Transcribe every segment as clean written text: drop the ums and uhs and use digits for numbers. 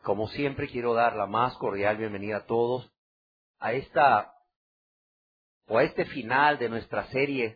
Como siempre, quiero dar la más cordial bienvenida a todos a este final de nuestra serie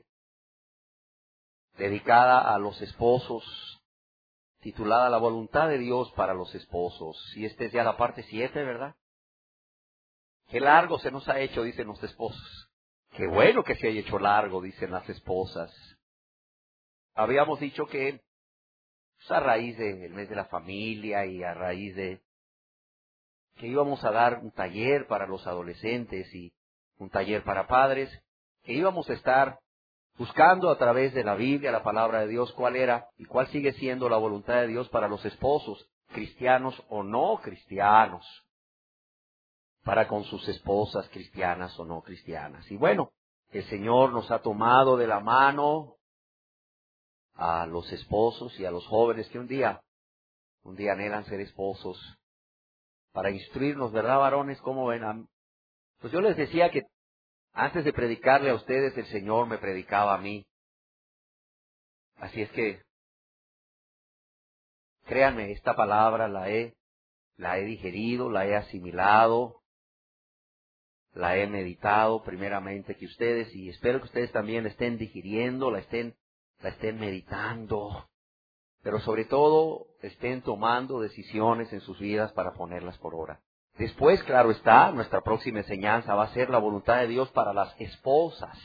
dedicada a los esposos, titulada La voluntad de Dios para los esposos. Y esta es ya la parte 7, ¿verdad? Qué largo se nos ha hecho, dicen los esposos. Qué bueno que se haya hecho largo, dicen las esposas. Habíamos dicho que a raíz del mes de la familia y a raíz de que íbamos a dar un taller para los adolescentes y un taller para padres, que íbamos a estar buscando a través de la Biblia, la palabra de Dios, cuál era y cuál sigue siendo la voluntad de Dios para los esposos, cristianos o no cristianos, para con sus esposas, cristianas o no cristianas. Y bueno, el Señor nos ha tomado de la mano a los esposos y a los jóvenes que un día anhelan ser esposos, para instruirnos, ¿verdad, varones? ¿Cómo ven? Pues yo les decía que antes de predicarle a ustedes, el Señor me predicaba a mí. Así es que, créanme, esta palabra la he digerido, la he asimilado, la he meditado primeramente que ustedes, y espero que ustedes también la estén digiriendo, la estén meditando, pero sobre todo estén tomando decisiones en sus vidas para ponerlas por obra. Después, claro está, nuestra próxima enseñanza va a ser la voluntad de Dios para las esposas.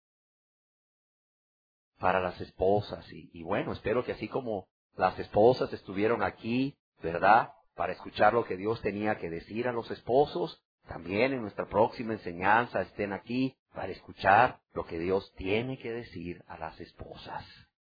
Para las esposas. Y bueno, espero que así como las esposas estuvieron aquí, ¿verdad?, para escuchar lo que Dios tenía que decir a los esposos, también en nuestra próxima enseñanza estén aquí para escuchar lo que Dios tiene que decir a las esposas.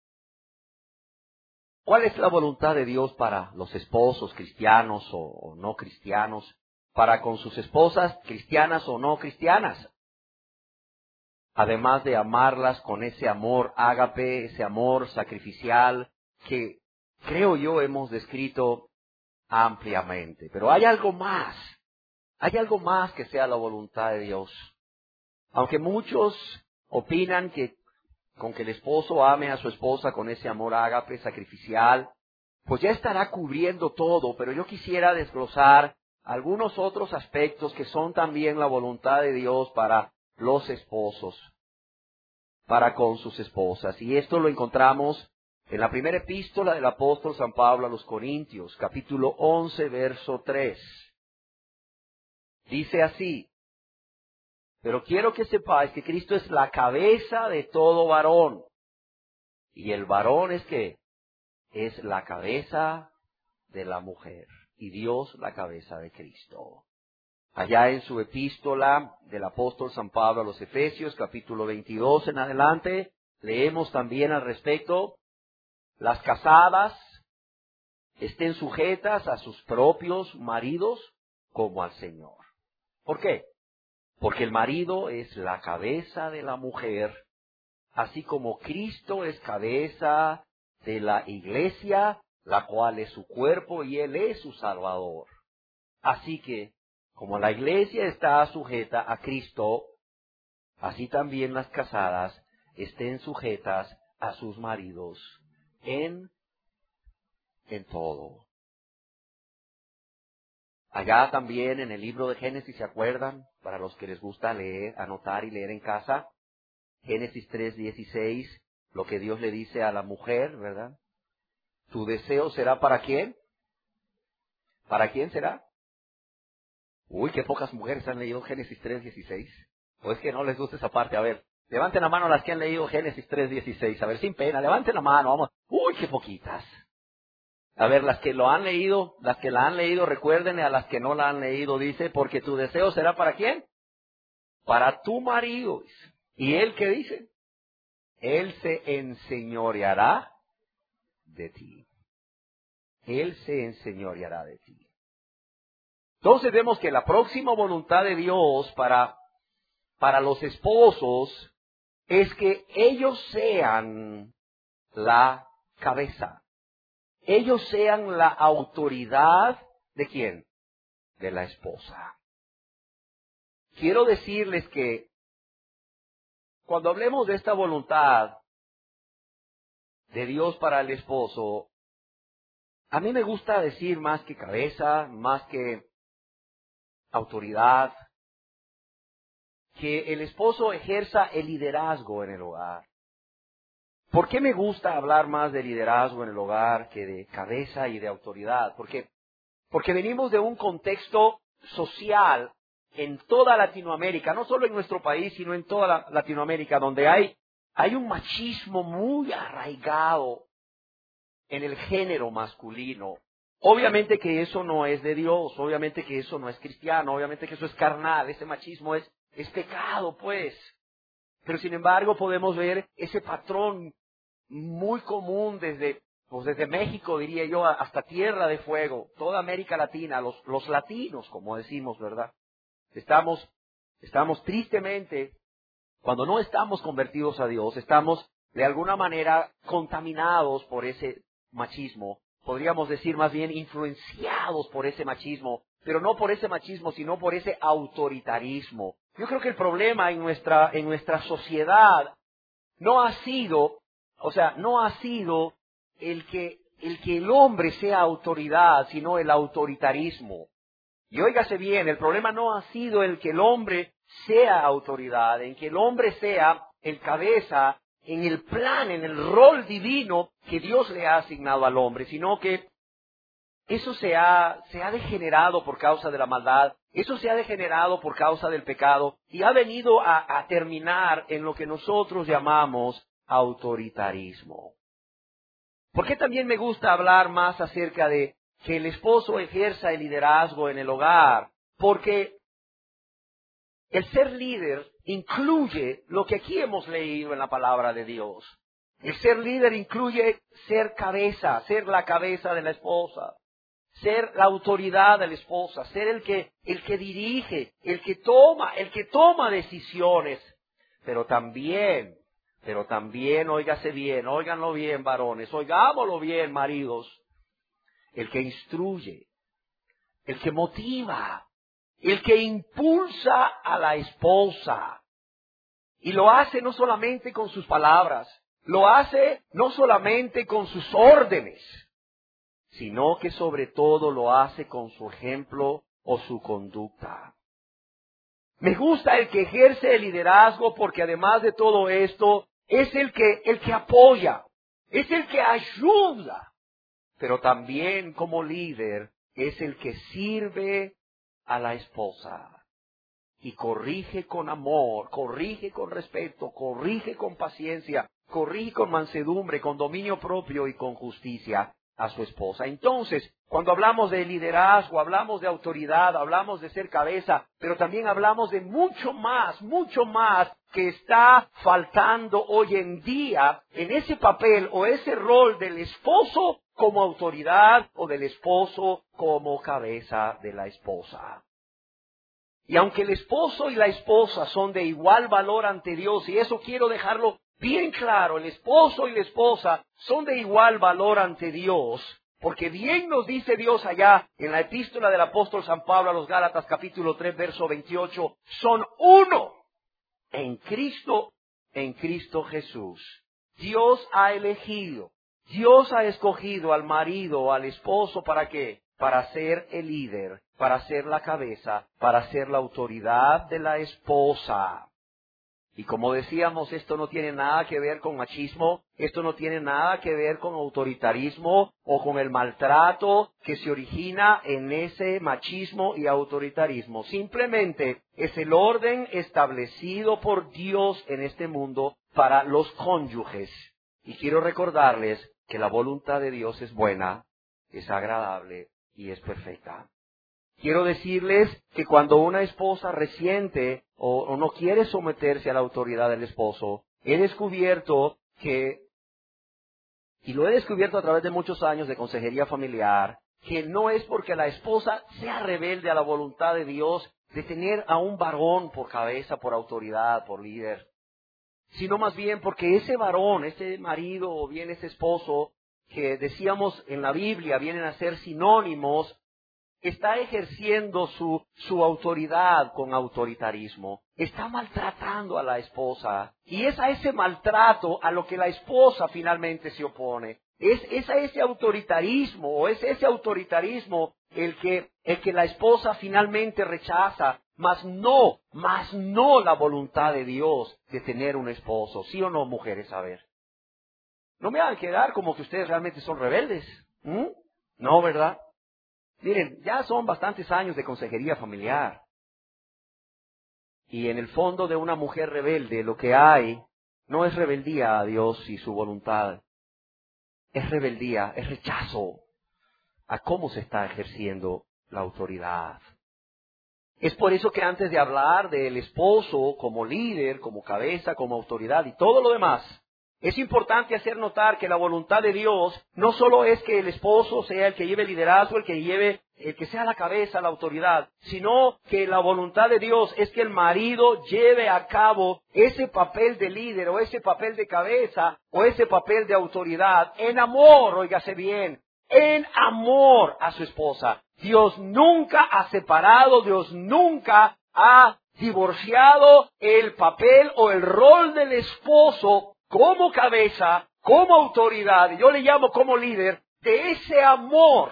¿Cuál es la voluntad de Dios para los esposos cristianos o no cristianos? Para con sus esposas cristianas o no cristianas. Además de amarlas con ese amor ágape, ese amor sacrificial que creo yo hemos descrito ampliamente. Pero hay algo más que sea la voluntad de Dios. Aunque muchos opinan que con que el esposo ame a su esposa con ese amor ágape sacrificial, pues ya estará cubriendo todo, pero yo quisiera desglosar algunos otros aspectos que son también la voluntad de Dios para los esposos, para con sus esposas. Y esto lo encontramos en la primera epístola del apóstol San Pablo a los Corintios, capítulo 11, verso 3. Dice así: pero quiero que sepáis que Cristo es la cabeza de todo varón. Y el varón es que es la cabeza de la mujer. Y Dios la cabeza de Cristo. Allá en su epístola del apóstol San Pablo a los Efesios, capítulo 22 en adelante, leemos también al respecto: las casadas estén sujetas a sus propios maridos como al Señor. ¿Por qué? Porque el marido es la cabeza de la mujer, así como Cristo es cabeza de la iglesia, la cual es su cuerpo y Él es su Salvador. Así que, como la iglesia está sujeta a Cristo, así también las casadas estén sujetas a sus maridos en todo. Allá también en el libro de Génesis, ¿se acuerdan? Para los que les gusta leer, anotar y leer en casa, Génesis 3:16, lo que Dios le dice a la mujer, ¿verdad? ¿Tu deseo será para quién? ¿Para quién será? Uy, qué pocas mujeres han leído Génesis 3:16. ¿O es que no les gusta esa parte? A ver, levanten la mano las que han leído Génesis 3:16. A ver, sin pena, levanten la mano, vamos. Uy, qué poquitas. A ver, las que la han leído, recuerden, a las que no la han leído, dice: porque tu deseo será ¿para quién? Para tu marido. ¿Y él qué dice? Él se enseñoreará de ti. Él se enseñoreará de ti. Entonces vemos que la próxima voluntad de Dios para los esposos es que ellos sean la cabeza. Ellos sean la autoridad ¿de quién? De la esposa. Quiero decirles que cuando hablemos de esta voluntad de Dios para el esposo, A mí me gusta decir más que cabeza, más que autoridad, que el esposo ejerza el liderazgo en el hogar. ¿Por qué me gusta hablar más de liderazgo en el hogar que de cabeza y de autoridad? Porque venimos de un contexto social en toda Latinoamérica, no solo en nuestro país, sino en toda Latinoamérica, donde hay un machismo muy arraigado en el género masculino. Obviamente que eso no es de Dios, obviamente que eso no es cristiano, obviamente que eso es carnal, ese machismo es pecado, pues. Pero sin embargo podemos ver ese patrón muy común desde México, diría yo, hasta Tierra de Fuego, toda América Latina, los latinos, como decimos, ¿verdad? Estamos tristemente, cuando no estamos convertidos a Dios, estamos de alguna manera contaminados por ese machismo. Podríamos decir más bien influenciados por ese machismo, pero no por ese machismo, sino por ese autoritarismo. Yo creo que el problema en nuestra sociedad no ha sido el que el hombre sea autoridad, sino el autoritarismo. Y óigase bien, el problema no ha sido el que el hombre sea autoridad, en que el hombre sea el cabeza en el plan, en el rol divino que Dios le ha asignado al hombre, sino que eso se ha degenerado por causa de la maldad, eso se ha degenerado por causa del pecado y ha venido a terminar en lo que nosotros llamamos autoritarismo. ¿Por qué también me gusta hablar más acerca de que el esposo ejerza el liderazgo en el hogar? Porque el ser líder incluye lo que aquí hemos leído en la palabra de Dios. El ser líder incluye ser cabeza, ser la cabeza de la esposa, ser la autoridad de la esposa, ser el que dirige, el que toma decisiones, pero también, óigase bien, óiganlo bien, varones, oigámoslo bien, maridos, el que instruye, el que motiva, el que impulsa a la esposa. Y lo hace no solamente con sus palabras, lo hace no solamente con sus órdenes, sino que sobre todo lo hace con su ejemplo o su conducta. Me gusta el que ejerce el liderazgo porque además de todo esto, es el que apoya, es el que ayuda, pero también como líder es el que sirve a la esposa y corrige con amor, corrige con respeto, corrige con paciencia, corrige con mansedumbre, con dominio propio y con justicia a su esposa. Entonces, cuando hablamos de liderazgo, hablamos de autoridad, hablamos de ser cabeza, pero también hablamos de mucho más que está faltando hoy en día en ese papel o ese rol del esposo como autoridad o del esposo como cabeza de la esposa. Y aunque el esposo y la esposa son de igual valor ante Dios, y eso quiero dejarlo bien claro, el esposo y la esposa son de igual valor ante Dios, porque bien nos dice Dios allá en la epístola del apóstol San Pablo a los Gálatas capítulo 3 verso 28, son uno en Cristo Jesús. Dios ha elegido, Dios ha escogido al marido o al esposo, ¿para qué? Para ser el líder, para ser la cabeza, para ser la autoridad de la esposa. Y como decíamos, esto no tiene nada que ver con machismo, esto no tiene nada que ver con autoritarismo o con el maltrato que se origina en ese machismo y autoritarismo. Simplemente es el orden establecido por Dios en este mundo para los cónyuges. Y quiero recordarles que la voluntad de Dios es buena, es agradable y es perfecta. Quiero decirles que cuando una esposa resiente o no quiere someterse a la autoridad del esposo, he descubierto y lo he descubierto a través de muchos años de consejería familiar, que no es porque la esposa sea rebelde a la voluntad de Dios de tener a un varón por cabeza, por autoridad, por líder, sino más bien porque ese varón, ese marido o bien ese esposo, que decíamos en la Biblia vienen a ser sinónimos, está ejerciendo su autoridad con autoritarismo, está maltratando a la esposa, y es a ese maltrato a lo que la esposa finalmente se opone. Es a ese autoritarismo, o es ese autoritarismo el que la esposa finalmente rechaza, mas no la voluntad de Dios de tener un esposo. ¿Sí o no, mujeres? A ver. No me hagan quedar como que ustedes realmente son rebeldes. No, ¿verdad? Miren, ya son bastantes años de consejería familiar. Y en el fondo de una mujer rebelde lo que hay no es rebeldía a Dios y su voluntad. Es rebeldía, es rechazo a cómo se está ejerciendo la autoridad. Es por eso que antes de hablar del esposo como líder, como cabeza, como autoridad y todo lo demás, es importante hacer notar que la voluntad de Dios no solo es que el esposo sea el que lleve liderazgo, el que sea la cabeza, la autoridad, sino que la voluntad de Dios es que el marido lleve a cabo ese papel de líder o ese papel de cabeza o ese papel de autoridad en amor, óigase bien, en amor a su esposa. Dios nunca ha separado, Dios nunca ha divorciado el papel o el rol del esposo como cabeza, como autoridad, yo le llamo como líder, de ese amor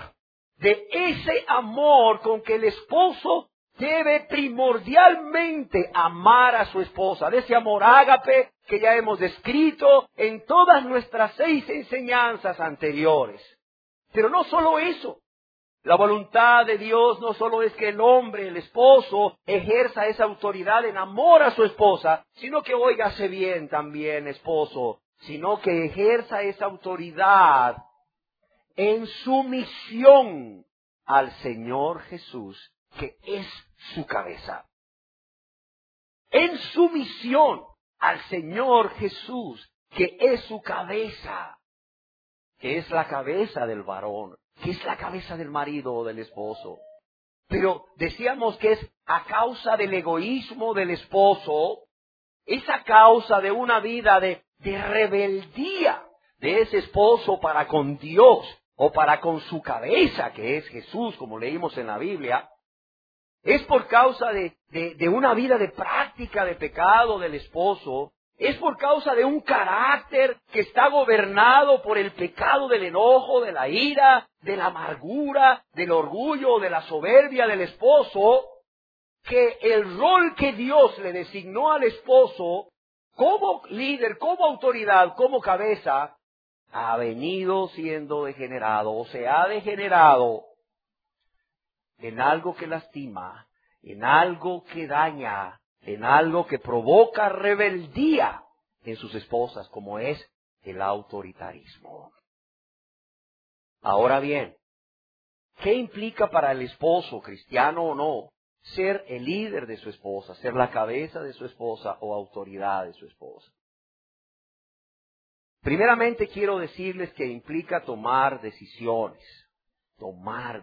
con que el esposo debe primordialmente amar a su esposa, de ese amor ágape que ya hemos descrito en todas nuestras 6 enseñanzas anteriores. Pero no solo eso. La voluntad de Dios no solo es que el hombre, el esposo, ejerza esa autoridad en amor a su esposa, sino que, óigase bien también, esposo, sino que ejerza esa autoridad en sumisión al Señor Jesús, que es su cabeza. En sumisión al Señor Jesús, que es su cabeza, que es la cabeza del varón, que es la cabeza del marido o del esposo. Pero decíamos que es a causa del egoísmo del esposo, es a causa de una vida de rebeldía de ese esposo para con Dios o para con su cabeza, que es Jesús, como leímos en la Biblia. Es por causa de una vida de práctica de pecado del esposo. Es por causa de un carácter que está gobernado por el pecado del enojo, de la ira, de la amargura, del orgullo, de la soberbia del esposo, que el rol que Dios le designó al esposo como líder, como autoridad, como cabeza, ha venido siendo degenerado o se ha degenerado en algo que lastima, en algo que daña, en algo que provoca rebeldía en sus esposas, como es el autoritarismo. Ahora bien, ¿qué implica para el esposo, cristiano o no, ser el líder de su esposa, ser la cabeza de su esposa o autoridad de su esposa? Primeramente quiero decirles que implica tomar decisiones. Tomar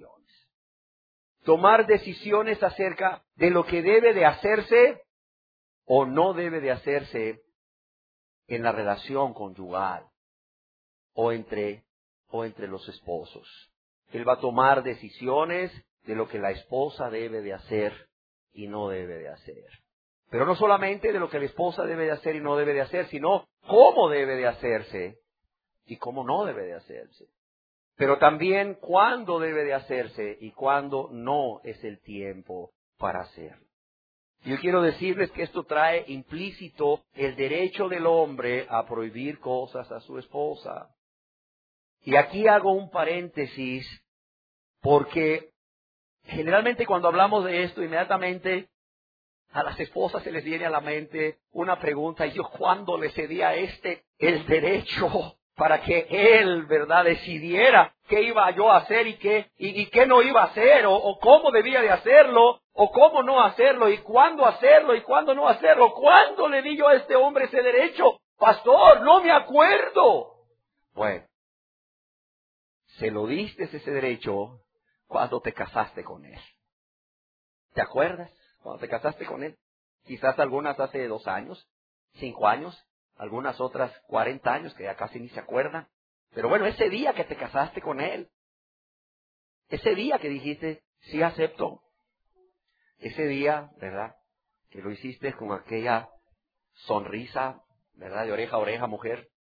decisiones acerca de lo que debe de hacerse o no debe de hacerse en la relación conyugal o entre los esposos. Él va a tomar decisiones de lo que la esposa debe de hacer y no debe de hacer. Pero no solamente de lo que la esposa debe de hacer y no debe de hacer, sino cómo debe de hacerse y cómo no debe de hacerse. Pero también cuándo debe de hacerse y cuándo no es el tiempo para hacerlo. Yo quiero decirles que esto trae implícito el derecho del hombre a prohibir cosas a su esposa. Y aquí hago un paréntesis porque generalmente cuando hablamos de esto, inmediatamente a las esposas se les viene a la mente una pregunta: ¿y yo cuándo le cedí a el derecho para que él, verdad, decidiera qué iba yo a hacer y qué no iba a hacer, o cómo debía de hacerlo, o cómo no hacerlo, y cuándo hacerlo y cuándo no hacerlo? ¿Cuándo le di yo a este hombre ese derecho? Pastor, no me acuerdo. Bueno, se lo diste ese derecho cuando te casaste con él. ¿Te acuerdas? Cuando te casaste con él. Quizás algunas hace 2 años, 5 años, algunas otras 40 años que ya casi ni se acuerdan. Pero bueno, ese día que te casaste con él, ese día que dijiste, sí acepto, ese día, ¿verdad?, que lo hiciste con aquella sonrisa, ¿verdad?, de oreja a oreja, mujer,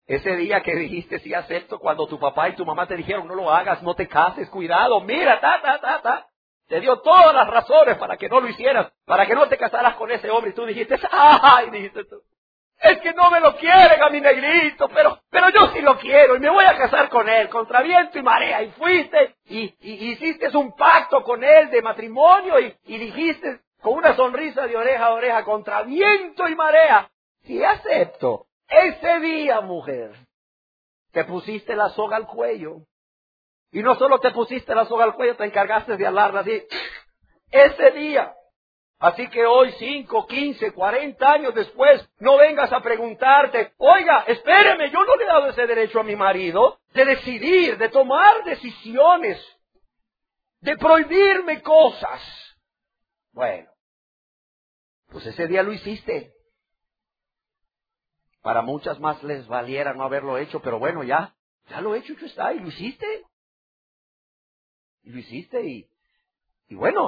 Ese día que dijiste sí acepto, cuando tu papá y tu mamá te dijeron no lo hagas, no te cases, cuidado, mira, te dio todas las razones para que no lo hicieras, para que no te casaras con ese hombre. Y tú dijiste, ¡ay! Dijiste tú, es que no me lo quieren a mi negrito, pero yo sí lo quiero y me voy a casar con él, contra viento y marea. Y fuiste y hiciste un pacto con él de matrimonio y dijiste con una sonrisa de oreja a oreja, contra viento y marea, sí acepto. Ese día, mujer, te pusiste la soga al cuello. Y no solo te pusiste la soga al cuello, te encargaste de hablarla así. Ese día. Así que hoy, 5, 15, 40 años después, no vengas a preguntarte, oiga, espéreme, yo no le he dado ese derecho a mi marido de decidir, de tomar decisiones, de prohibirme cosas. Bueno, pues ese día lo hiciste. Para muchas más les valiera no haberlo hecho, pero bueno, ya lo hecho está, y lo hiciste. Y lo hiciste, y bueno,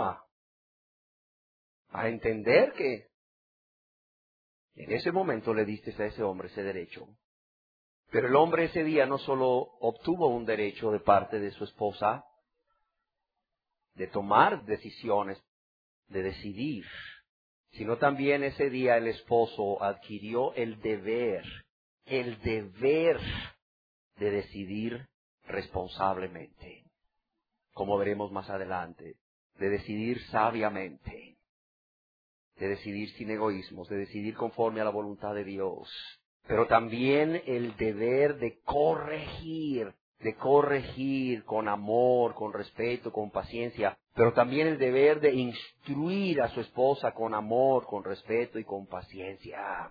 a entender que en ese momento le diste a ese hombre ese derecho. Pero el hombre ese día no solo obtuvo un derecho de parte de su esposa, de tomar decisiones, de decidir, sino también ese día el esposo adquirió el deber de decidir responsablemente, como veremos más adelante, de decidir sabiamente, de decidir sin egoísmos, de decidir conforme a la voluntad de Dios, pero también el deber de corregir con amor, con respeto, con paciencia, pero también el deber de instruir a su esposa con amor, con respeto y con paciencia.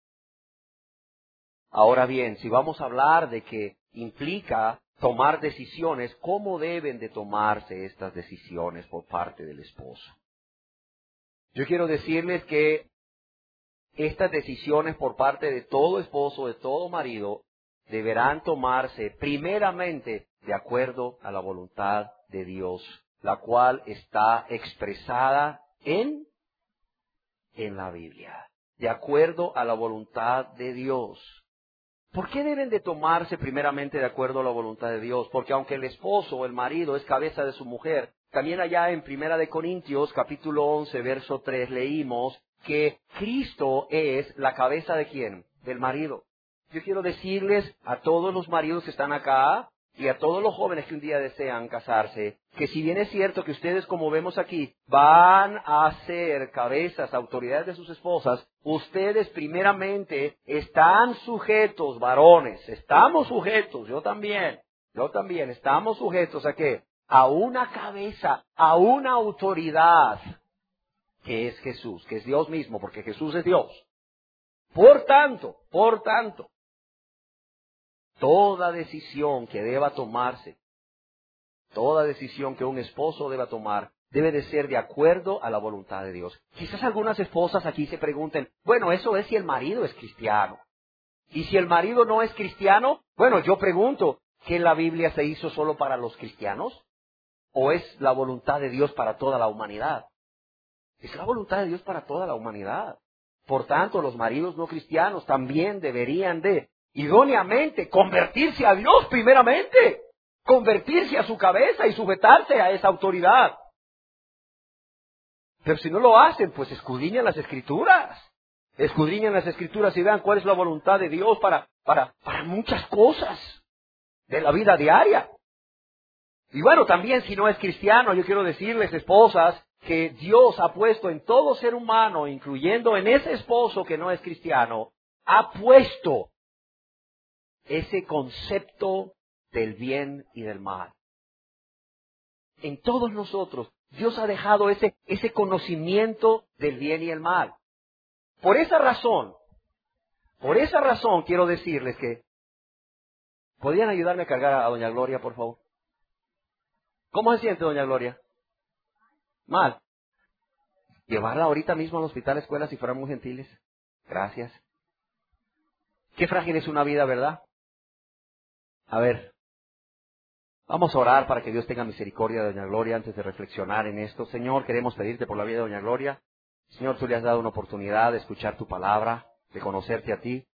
Ahora bien, si vamos a hablar de que implica tomar decisiones, ¿cómo deben de tomarse estas decisiones por parte del esposo? Yo quiero decirles que estas decisiones por parte de todo esposo, de todo marido, deberán tomarse primeramente de acuerdo a la voluntad de Dios, la cual está expresada en la Biblia, de acuerdo a la voluntad de Dios. ¿Por qué deben de tomarse primeramente de acuerdo a la voluntad de Dios? Porque aunque el esposo o el marido es cabeza de su mujer, también allá en 1 Corintios capítulo 11 verso 3 leímos que Cristo es la cabeza ¿de quién? Del marido. Yo quiero decirles a todos los maridos que están acá y a todos los jóvenes que un día desean casarse, que si bien es cierto que ustedes, como vemos aquí, van a ser cabezas, autoridades de sus esposas, ustedes primeramente están sujetos, varones, estamos sujetos, yo también, estamos sujetos ¿a qué? A una cabeza, a una autoridad, que es Jesús, que es Dios mismo, porque Jesús es Dios. Por tanto, toda decisión que deba tomarse, toda decisión que un esposo deba tomar, debe de ser de acuerdo a la voluntad de Dios. Quizás algunas esposas aquí se pregunten, bueno, eso es si el marido es cristiano. Y si el marido no es cristiano, bueno, yo pregunto, ¿que la Biblia se hizo solo para los cristianos? ¿O es la voluntad de Dios para toda la humanidad? Es la voluntad de Dios para toda la humanidad. Por tanto, los maridos no cristianos también deberían de idóneamente convertirse a Dios primeramente, convertirse a su cabeza y sujetarse a esa autoridad. Pero si no lo hacen, pues escudriñan las Escrituras y vean cuál es la voluntad de Dios para muchas cosas de la vida diaria. Y bueno, también si no es cristiano, yo quiero decirles, esposas, que Dios ha puesto en todo ser humano, incluyendo en ese esposo que no es cristiano, ha puesto ese concepto del bien y del mal. En todos nosotros, Dios ha dejado ese conocimiento del bien y el mal. Por esa razón quiero decirles que, ¿podrían ayudarme a cargar a doña Gloria, por favor? ¿Cómo se siente, doña Gloria? Mal. Llevarla ahorita mismo al hospital, escuela, si fueran muy gentiles. Gracias. Qué frágil es una vida, ¿verdad? A ver, vamos a orar para que Dios tenga misericordia de doña Gloria antes de reflexionar en esto. Señor, queremos pedirte por la vida de doña Gloria. Señor, tú le has dado una oportunidad de escuchar tu palabra, de conocerte a ti.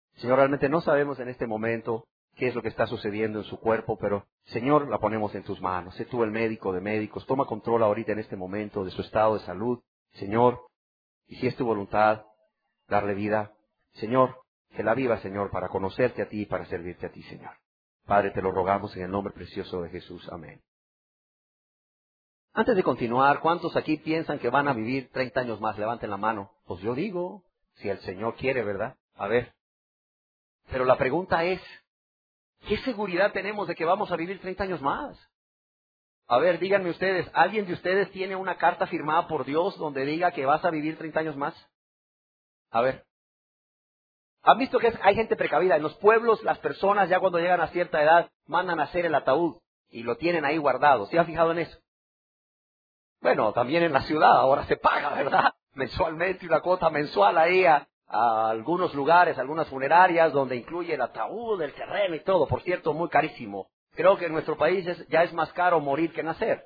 Señor, realmente no sabemos en este momento qué es lo que está sucediendo en su cuerpo, pero Señor, la ponemos en tus manos. Sé tú el médico de médicos. Toma control ahorita en este momento de su estado de salud. Señor, y si es tu voluntad, darle vida. Señor, que la viva, Señor, para conocerte a ti y para servirte a ti, Señor. Padre, te lo rogamos en el nombre precioso de Jesús. Amén. Antes de continuar, ¿cuántos aquí piensan que van a vivir 30 años más? Levanten la mano. Pues yo digo, si el Señor quiere, ¿verdad? A ver. Pero la pregunta es, ¿qué seguridad tenemos de que vamos a vivir 30 años más? A ver, díganme ustedes, ¿alguien de ustedes tiene una carta firmada por Dios donde diga que vas a vivir 30 años más? A ver. ¿Han visto que hay gente precavida? En los pueblos, las personas ya cuando llegan a cierta edad mandan a hacer el ataúd y lo tienen ahí guardado. ¿Se ha fijado en eso? Bueno, también en la ciudad ahora se paga, ¿verdad? Mensualmente, una cuota mensual ahí a algunos lugares, algunas funerarias, donde incluye el ataúd, el terreno y todo. Por cierto, muy carísimo. Creo que en nuestro país ya es más caro morir que nacer.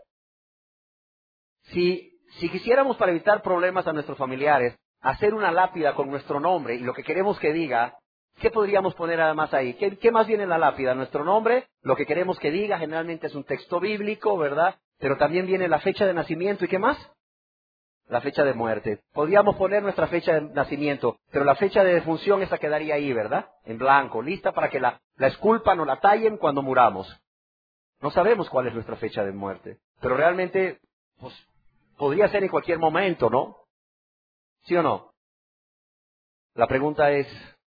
Si quisiéramos, para evitar problemas a nuestros familiares, hacer una lápida con nuestro nombre y lo que queremos que diga, ¿qué podríamos poner además ahí? ¿Qué más viene en la lápida? Nuestro nombre, lo que queremos que diga, generalmente es un texto bíblico, ¿verdad? Pero también viene la fecha de nacimiento, ¿y qué más? La fecha de muerte. Podríamos poner nuestra fecha de nacimiento, pero la fecha de defunción esa quedaría ahí, ¿verdad? En blanco, lista para que la esculpan o la tallen cuando muramos. No sabemos cuál es nuestra fecha de muerte, pero realmente, pues, podría ser en cualquier momento, ¿no? ¿Sí o no? La pregunta es,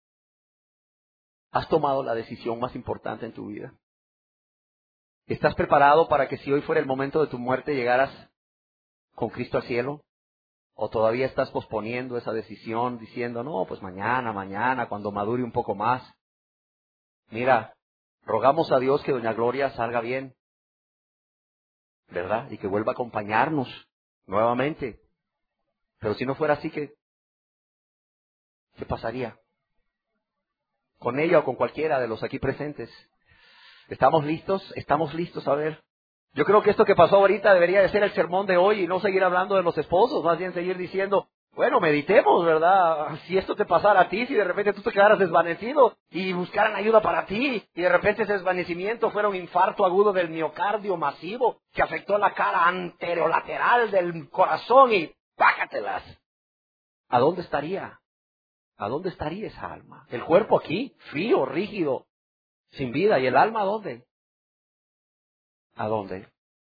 ¿has tomado la decisión más importante en tu vida? ¿Estás preparado para que si hoy fuera el momento de tu muerte llegaras con Cristo al cielo? ¿O todavía estás posponiendo esa decisión diciendo, no, pues mañana, cuando madure un poco más? Mira, rogamos a Dios que doña Gloria salga bien, ¿verdad? Y que vuelva a acompañarnos nuevamente. Pero si no fuera así, ¿qué pasaría? Con ella o con cualquiera de los aquí presentes. ¿Estamos listos? ¿Estamos listos? A ver. Yo creo que esto que pasó ahorita debería de ser el sermón de hoy y no seguir hablando de los esposos, más bien seguir diciendo, bueno, meditemos, ¿verdad? Si esto te pasara a ti, si de repente tú te quedaras desvanecido y buscaran ayuda para ti, y de repente ese desvanecimiento fuera un infarto agudo del miocardio masivo que afectó la cara anterolateral del corazón y págatelas. ¿A dónde estaría? ¿A dónde estaría esa alma? El cuerpo aquí, frío, rígido, sin vida. ¿Y el alma a dónde? ¿A dónde?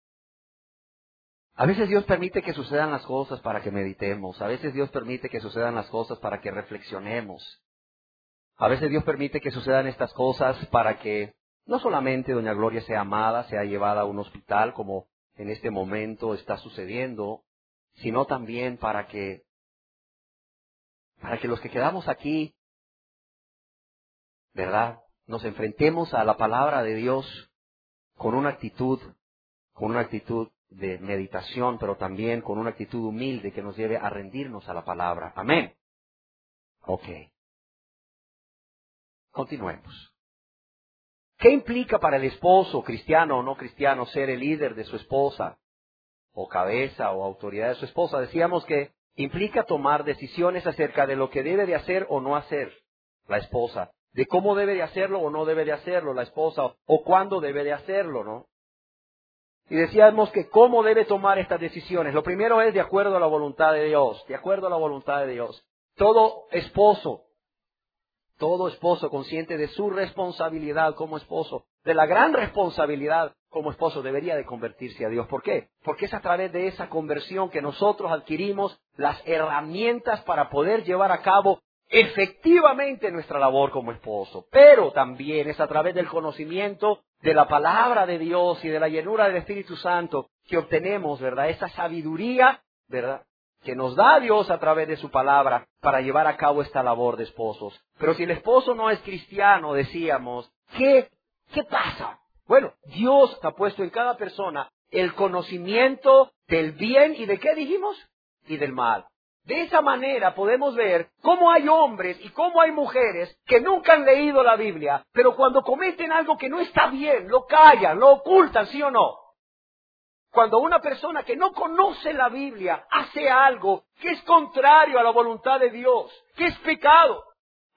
A veces Dios permite que sucedan las cosas para que meditemos. A veces Dios permite que sucedan las cosas para que reflexionemos. A veces Dios permite que sucedan estas cosas para que no solamente doña Gloria sea amada, sea llevada a un hospital como en este momento está sucediendo, sino también para que los que quedamos aquí, ¿verdad?, nos enfrentemos a la palabra de Dios con una actitud de meditación, pero también con una actitud humilde que nos lleve a rendirnos a la palabra. Amén. Ok. Continuemos. ¿Qué implica para el esposo, cristiano o no cristiano, ser el líder de su esposa, o cabeza o autoridad de su esposa? Decíamos que implica tomar decisiones acerca de lo que debe de hacer o no hacer la esposa, de cómo debe de hacerlo o no debe de hacerlo la esposa, o cuándo debe de hacerlo, ¿no? Y decíamos que cómo debe tomar estas decisiones. Lo primero es de acuerdo a la voluntad de Dios, de acuerdo a la voluntad de Dios. Todo esposo consciente de su responsabilidad como esposo, de la gran responsabilidad como esposo, debería de convertirse a Dios. ¿Por qué? Porque es a través de esa conversión que nosotros adquirimos las herramientas para poder llevar a cabo efectivamente nuestra labor como esposo. Pero también es a través del conocimiento de la palabra de Dios y de la llenura del Espíritu Santo que obtenemos, ¿verdad?, esa sabiduría, ¿verdad?, que nos da Dios a través de su palabra para llevar a cabo esta labor de esposos. Pero si el esposo no es cristiano, decíamos, ¿qué pasa? Bueno, Dios ha puesto en cada persona el conocimiento del bien y de ¿qué dijimos? Y del mal. De esa manera podemos ver cómo hay hombres y cómo hay mujeres que nunca han leído la Biblia, pero cuando cometen algo que no está bien, lo callan, lo ocultan, ¿sí o no? Cuando una persona que no conoce la Biblia hace algo que es contrario a la voluntad de Dios, que es pecado,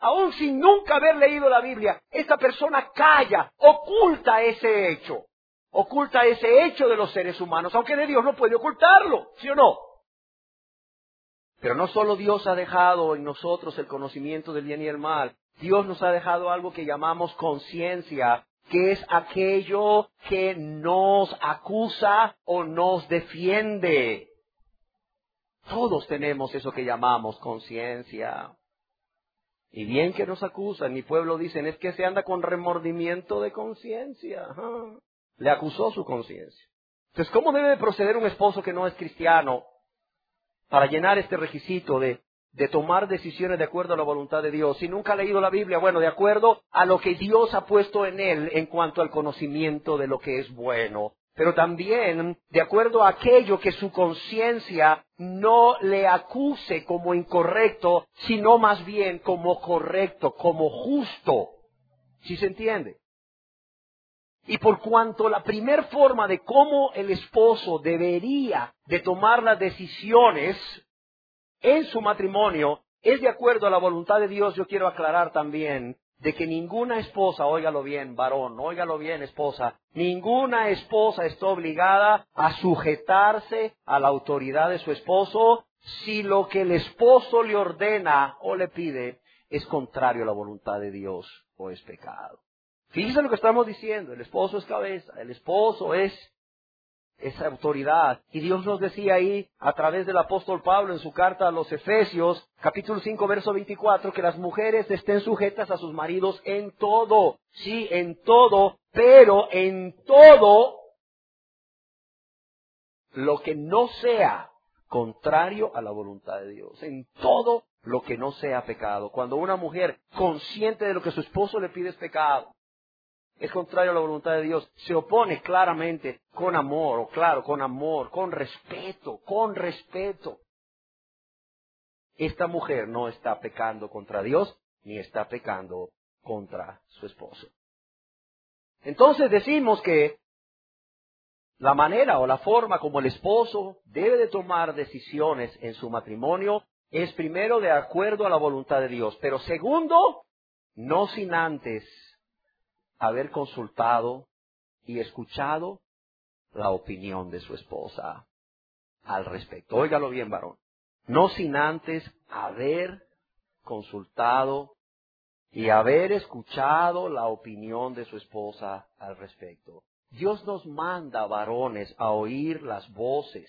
aún sin nunca haber leído la Biblia, esta persona calla, oculta ese hecho. Oculta ese hecho de los seres humanos, aunque de Dios no puede ocultarlo, ¿sí o no? Pero no solo Dios ha dejado en nosotros el conocimiento del bien y el mal, Dios nos ha dejado algo que llamamos conciencia, que es aquello que nos acusa o nos defiende. Todos tenemos eso que llamamos conciencia. Y bien que nos acusan, mi pueblo dicen, es que se anda con remordimiento de conciencia. Le acusó su conciencia. Entonces, ¿cómo debe de proceder un esposo que no es cristiano para llenar este requisito de tomar decisiones de acuerdo a la voluntad de Dios? Si nunca ha leído la Biblia, bueno, de acuerdo a lo que Dios ha puesto en él en cuanto al conocimiento de lo que es bueno. Pero también de acuerdo a aquello que su conciencia no le acuse como incorrecto, sino más bien como correcto, como justo. ¿Sí se entiende? Y por cuanto la primer forma de cómo el esposo debería de tomar las decisiones en su matrimonio es de acuerdo a la voluntad de Dios, yo quiero aclarar también de que ninguna esposa, óigalo bien, varón, óigalo bien, esposa, ninguna esposa está obligada a sujetarse a la autoridad de su esposo si lo que el esposo le ordena o le pide es contrario a la voluntad de Dios o es pecado. Fíjense lo que estamos diciendo, el esposo es cabeza, el esposo es esa autoridad. Y Dios nos decía ahí, a través del apóstol Pablo en su carta a los Efesios, capítulo 5, verso 24, que las mujeres estén sujetas a sus maridos en todo. Sí, en todo, pero en todo lo que no sea contrario a la voluntad de Dios. En todo lo que no sea pecado. Cuando una mujer consciente de lo que su esposo le pide es pecado, es contrario a la voluntad de Dios, se opone claramente con amor, o claro, con amor, con respeto, esta mujer no está pecando contra Dios, ni está pecando contra su esposo. Entonces decimos que la manera o la forma como el esposo debe de tomar decisiones en su matrimonio es primero de acuerdo a la voluntad de Dios, pero segundo, no sin antes haber consultado y escuchado la opinión de su esposa al respecto. Óigalo bien, varón. No sin antes haber consultado y haber escuchado la opinión de su esposa al respecto. Dios nos manda, varones, a oír las voces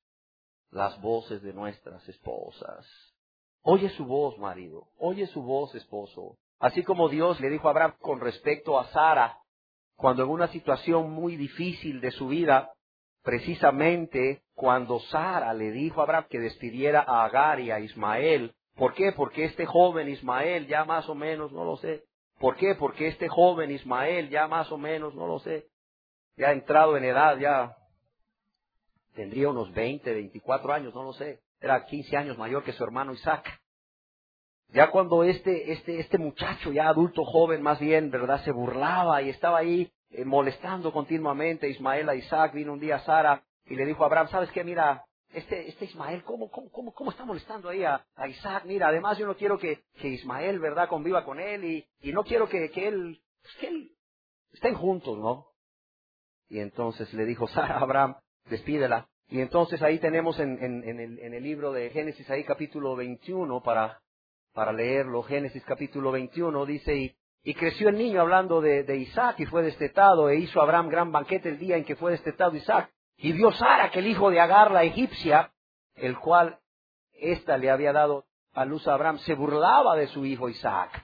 de nuestras esposas. Oye su voz, marido. Oye su voz, esposo. Así como Dios le dijo a Abraham con respecto a Sara, cuando en una situación muy difícil de su vida, precisamente cuando Sara le dijo a Abraham que despidiera a Agar y a Ismael. ¿Por qué? Porque este joven Ismael ya más o menos, no lo sé. ¿Por qué? Porque este joven Ismael ya más o menos, no lo sé. Ya ha entrado en edad, ya tendría unos 20, 24 años, no lo sé. Era 15 años mayor que su hermano Isaac. Ya cuando este muchacho, ya adulto joven más bien, ¿verdad? Se burlaba y estaba ahí molestando continuamente Ismael a Isaac. Vino un día Sara y le dijo a Abraham, ¿sabes qué? Mira, este Ismael, ¿cómo está molestando ahí a Isaac? Mira, además yo no quiero que Ismael, ¿verdad? Conviva con él y no quiero que él estén juntos, ¿no? Y entonces le dijo Sara a Abraham, despídela. Y entonces ahí tenemos en el libro de Génesis, ahí capítulo 21, para leerlo, Génesis capítulo 21, dice, y creció el niño hablando de Isaac y fue destetado, e hizo Abraham gran banquete el día en que fue destetado Isaac. Y vio Sara que el hijo de Agar, la egipcia, el cual ésta le había dado a luz a Abraham, se burlaba de su hijo Isaac.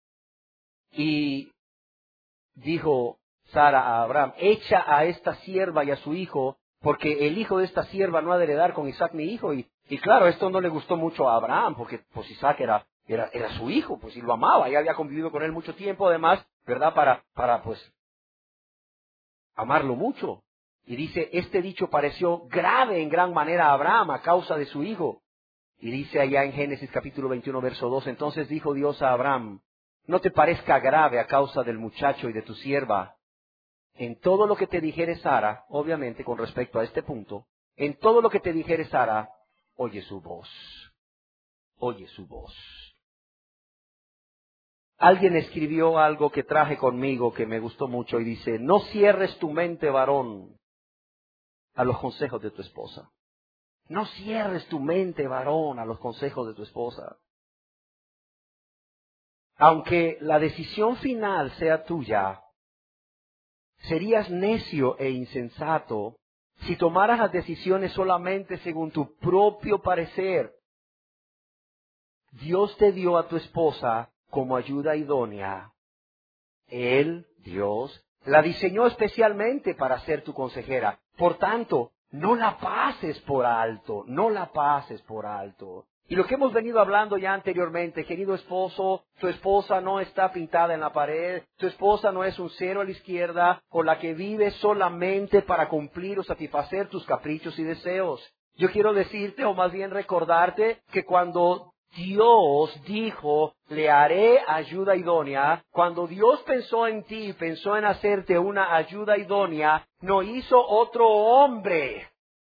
Y dijo Sara a Abraham, echa a esta sierva y a su hijo, porque el hijo de esta sierva no ha de heredar con Isaac mi hijo. Y claro, esto no le gustó mucho a Abraham, porque pues Isaac era su hijo, pues y lo amaba, y había convivido con él mucho tiempo, además, ¿verdad? Para pues amarlo mucho. Y dice, este dicho pareció grave en gran manera a Abraham a causa de su hijo. Y dice allá en Génesis capítulo 21, verso 2, entonces dijo Dios a Abraham, no te parezca grave a causa del muchacho y de tu sierva. En todo lo que te dijere Sara, obviamente con respecto a este punto, en todo lo que te dijere Sara, oye su voz. Oye su voz. Alguien escribió algo que traje conmigo que me gustó mucho y dice, no cierres tu mente, varón, a los consejos de tu esposa. No cierres tu mente, varón, a los consejos de tu esposa. Aunque la decisión final sea tuya, serías necio e insensato si tomaras las decisiones solamente según tu propio parecer. Dios te dio a tu esposa como ayuda idónea. Él, Dios, la diseñó especialmente para ser tu consejera. Por tanto, no la pases por alto, no la pases por alto. Y lo que hemos venido hablando ya anteriormente, querido esposo, tu esposa no está pintada en la pared, tu esposa no es un cero a la izquierda con la que vives solamente para cumplir o satisfacer tus caprichos y deseos. Yo quiero decirte, o más bien recordarte, que cuando Dios dijo, le haré ayuda idónea, cuando Dios pensó en ti, pensó en hacerte una ayuda idónea, no hizo otro hombre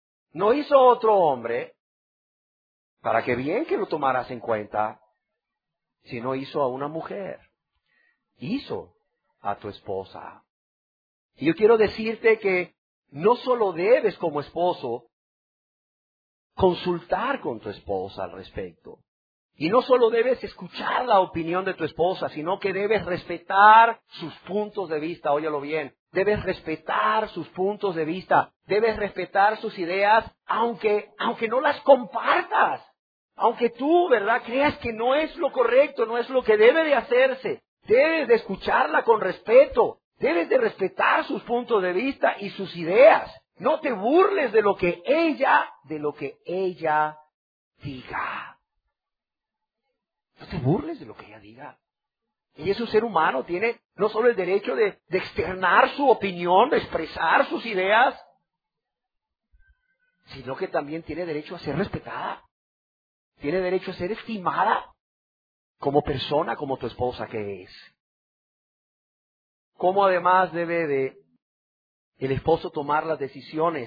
para que bien que lo tomaras en cuenta, si no hizo a una mujer, hizo a tu esposa. Y yo quiero decirte que no solo debes como esposo consultar con tu esposa al respecto, y no solo debes escuchar la opinión de tu esposa, sino que debes respetar sus puntos de vista, óyelo bien, debes respetar sus puntos de vista, debes respetar sus ideas, aunque no las compartas. Aunque tú, ¿verdad?, creas que no es lo correcto, no es lo que debe de hacerse, debes de escucharla con respeto, debes de respetar sus puntos de vista y sus ideas. No te burles de lo que ella diga. No te burles de lo que ella diga. Ella es un ser humano, tiene no solo el derecho de externar su opinión, de expresar sus ideas, sino que también tiene derecho a ser respetada. Tiene derecho a ser estimada como persona, como tu esposa que es. ¿Cómo además debe de el esposo tomar las decisiones?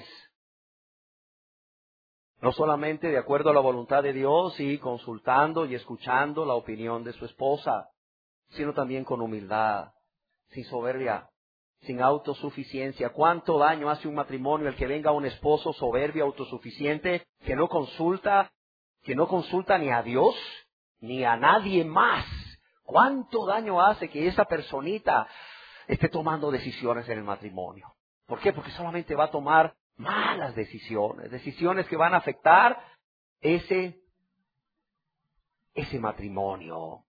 No solamente de acuerdo a la voluntad de Dios y consultando y escuchando la opinión de su esposa, sino también con humildad, sin soberbia, sin autosuficiencia. ¿Cuánto daño hace un matrimonio el que venga un esposo soberbio, autosuficiente, que no consulta ni a Dios, ni a nadie más? ¿Cuánto daño hace que esa personita esté tomando decisiones en el matrimonio? ¿Por qué? Porque solamente va a tomar malas decisiones, decisiones que van a afectar ese matrimonio.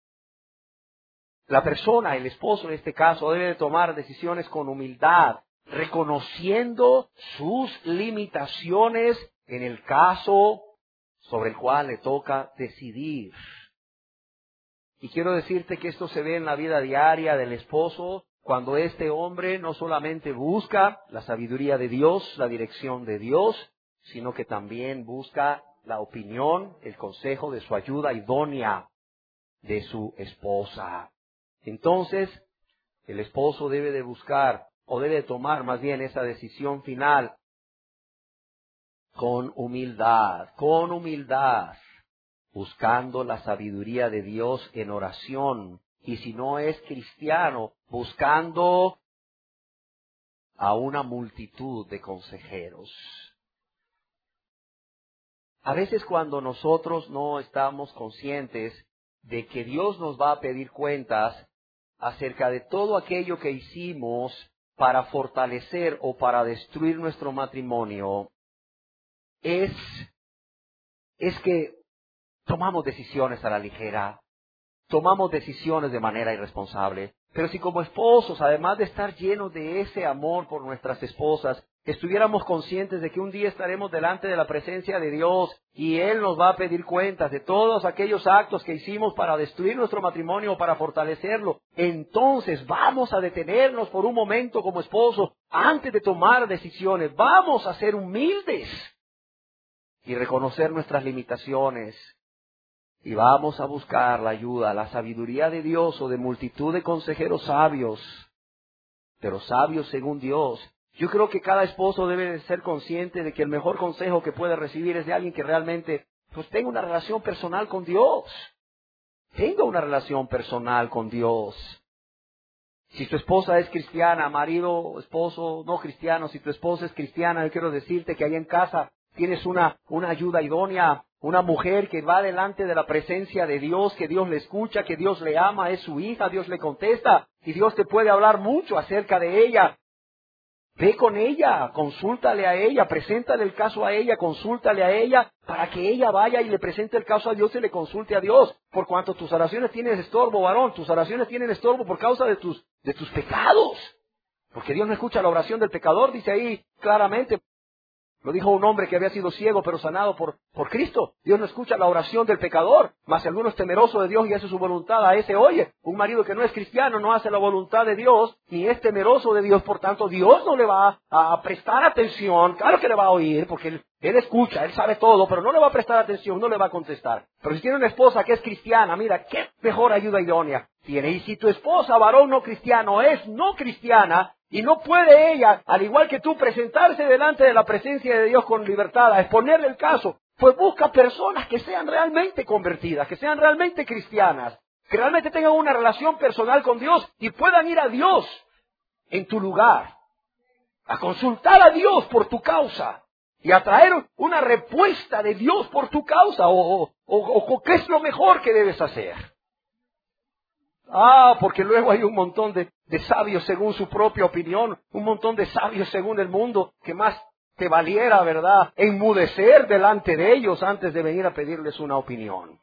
La persona, el esposo en este caso, debe de tomar decisiones con humildad, reconociendo sus limitaciones en el caso sobre el cual le toca decidir. Y quiero decirte que esto se ve en la vida diaria del esposo, cuando este hombre no solamente busca la sabiduría de Dios, la dirección de Dios, sino que también busca la opinión, el consejo de su ayuda idónea de su esposa. Entonces, el esposo debe de buscar, o debe tomar más bien esa decisión final con humildad, buscando la sabiduría de Dios en oración. Y si no es cristiano, buscando a una multitud de consejeros. A veces cuando nosotros no estamos conscientes de que Dios nos va a pedir cuentas acerca de todo aquello que hicimos para fortalecer o para destruir nuestro matrimonio, es que tomamos decisiones a la ligera, tomamos decisiones de manera irresponsable. Pero si como esposos, además de estar llenos de ese amor por nuestras esposas, estuviéramos conscientes de que un día estaremos delante de la presencia de Dios y Él nos va a pedir cuentas de todos aquellos actos que hicimos para destruir nuestro matrimonio o para fortalecerlo, entonces vamos a detenernos por un momento como esposos antes de tomar decisiones. Vamos a ser humildes y reconocer nuestras limitaciones. Y vamos a buscar la ayuda, la sabiduría de Dios o de multitud de consejeros sabios, pero sabios según Dios. Yo creo que cada esposo debe de ser consciente de que el mejor consejo que puede recibir es de alguien que realmente tenga una relación personal con Dios. tenga una relación personal con Dios. Si tu esposa es cristiana, marido, esposo, no cristiano, si tu esposa es cristiana, yo quiero decirte que ahí en casa tienes una ayuda idónea, una mujer que va delante de la presencia de Dios, que Dios le escucha, que Dios le ama, es su hija, Dios le contesta, y Dios te puede hablar mucho acerca de ella. Ve con ella, consúltale a ella, preséntale el caso a ella, consúltale a ella, para que ella vaya y le presente el caso a Dios y le consulte a Dios. Por cuanto tus oraciones tienen estorbo, varón, tus oraciones tienen estorbo por causa de tus pecados. Porque Dios no escucha la oración del pecador, dice ahí claramente. Lo dijo un hombre que había sido ciego pero sanado por Cristo. Dios no escucha la oración del pecador, mas si alguno es temeroso de Dios y hace su voluntad, a ese oye. Un marido que no es cristiano no hace la voluntad de Dios ni es temeroso de Dios, por tanto Dios no le va a prestar atención. Claro que le va a oír porque él escucha, él sabe todo, pero no le va a prestar atención, no le va a contestar. Pero si tiene una esposa que es cristiana, mira, qué mejor ayuda idónea tiene. Y si tu esposa, varón no cristiano, es no cristiana, y no puede ella, al igual que tú, presentarse delante de la presencia de Dios con libertad, a exponerle el caso, pues busca personas que sean realmente convertidas, que sean realmente cristianas, que realmente tengan una relación personal con Dios y puedan ir a Dios en tu lugar, a consultar a Dios por tu causa y a traer una respuesta de Dios por tu causa o qué es lo mejor que debes hacer. Porque luego hay un montón de sabios según su propia opinión, un montón de sabios según el mundo, que más te valiera, ¿verdad?, enmudecer delante de ellos antes de venir a pedirles una opinión.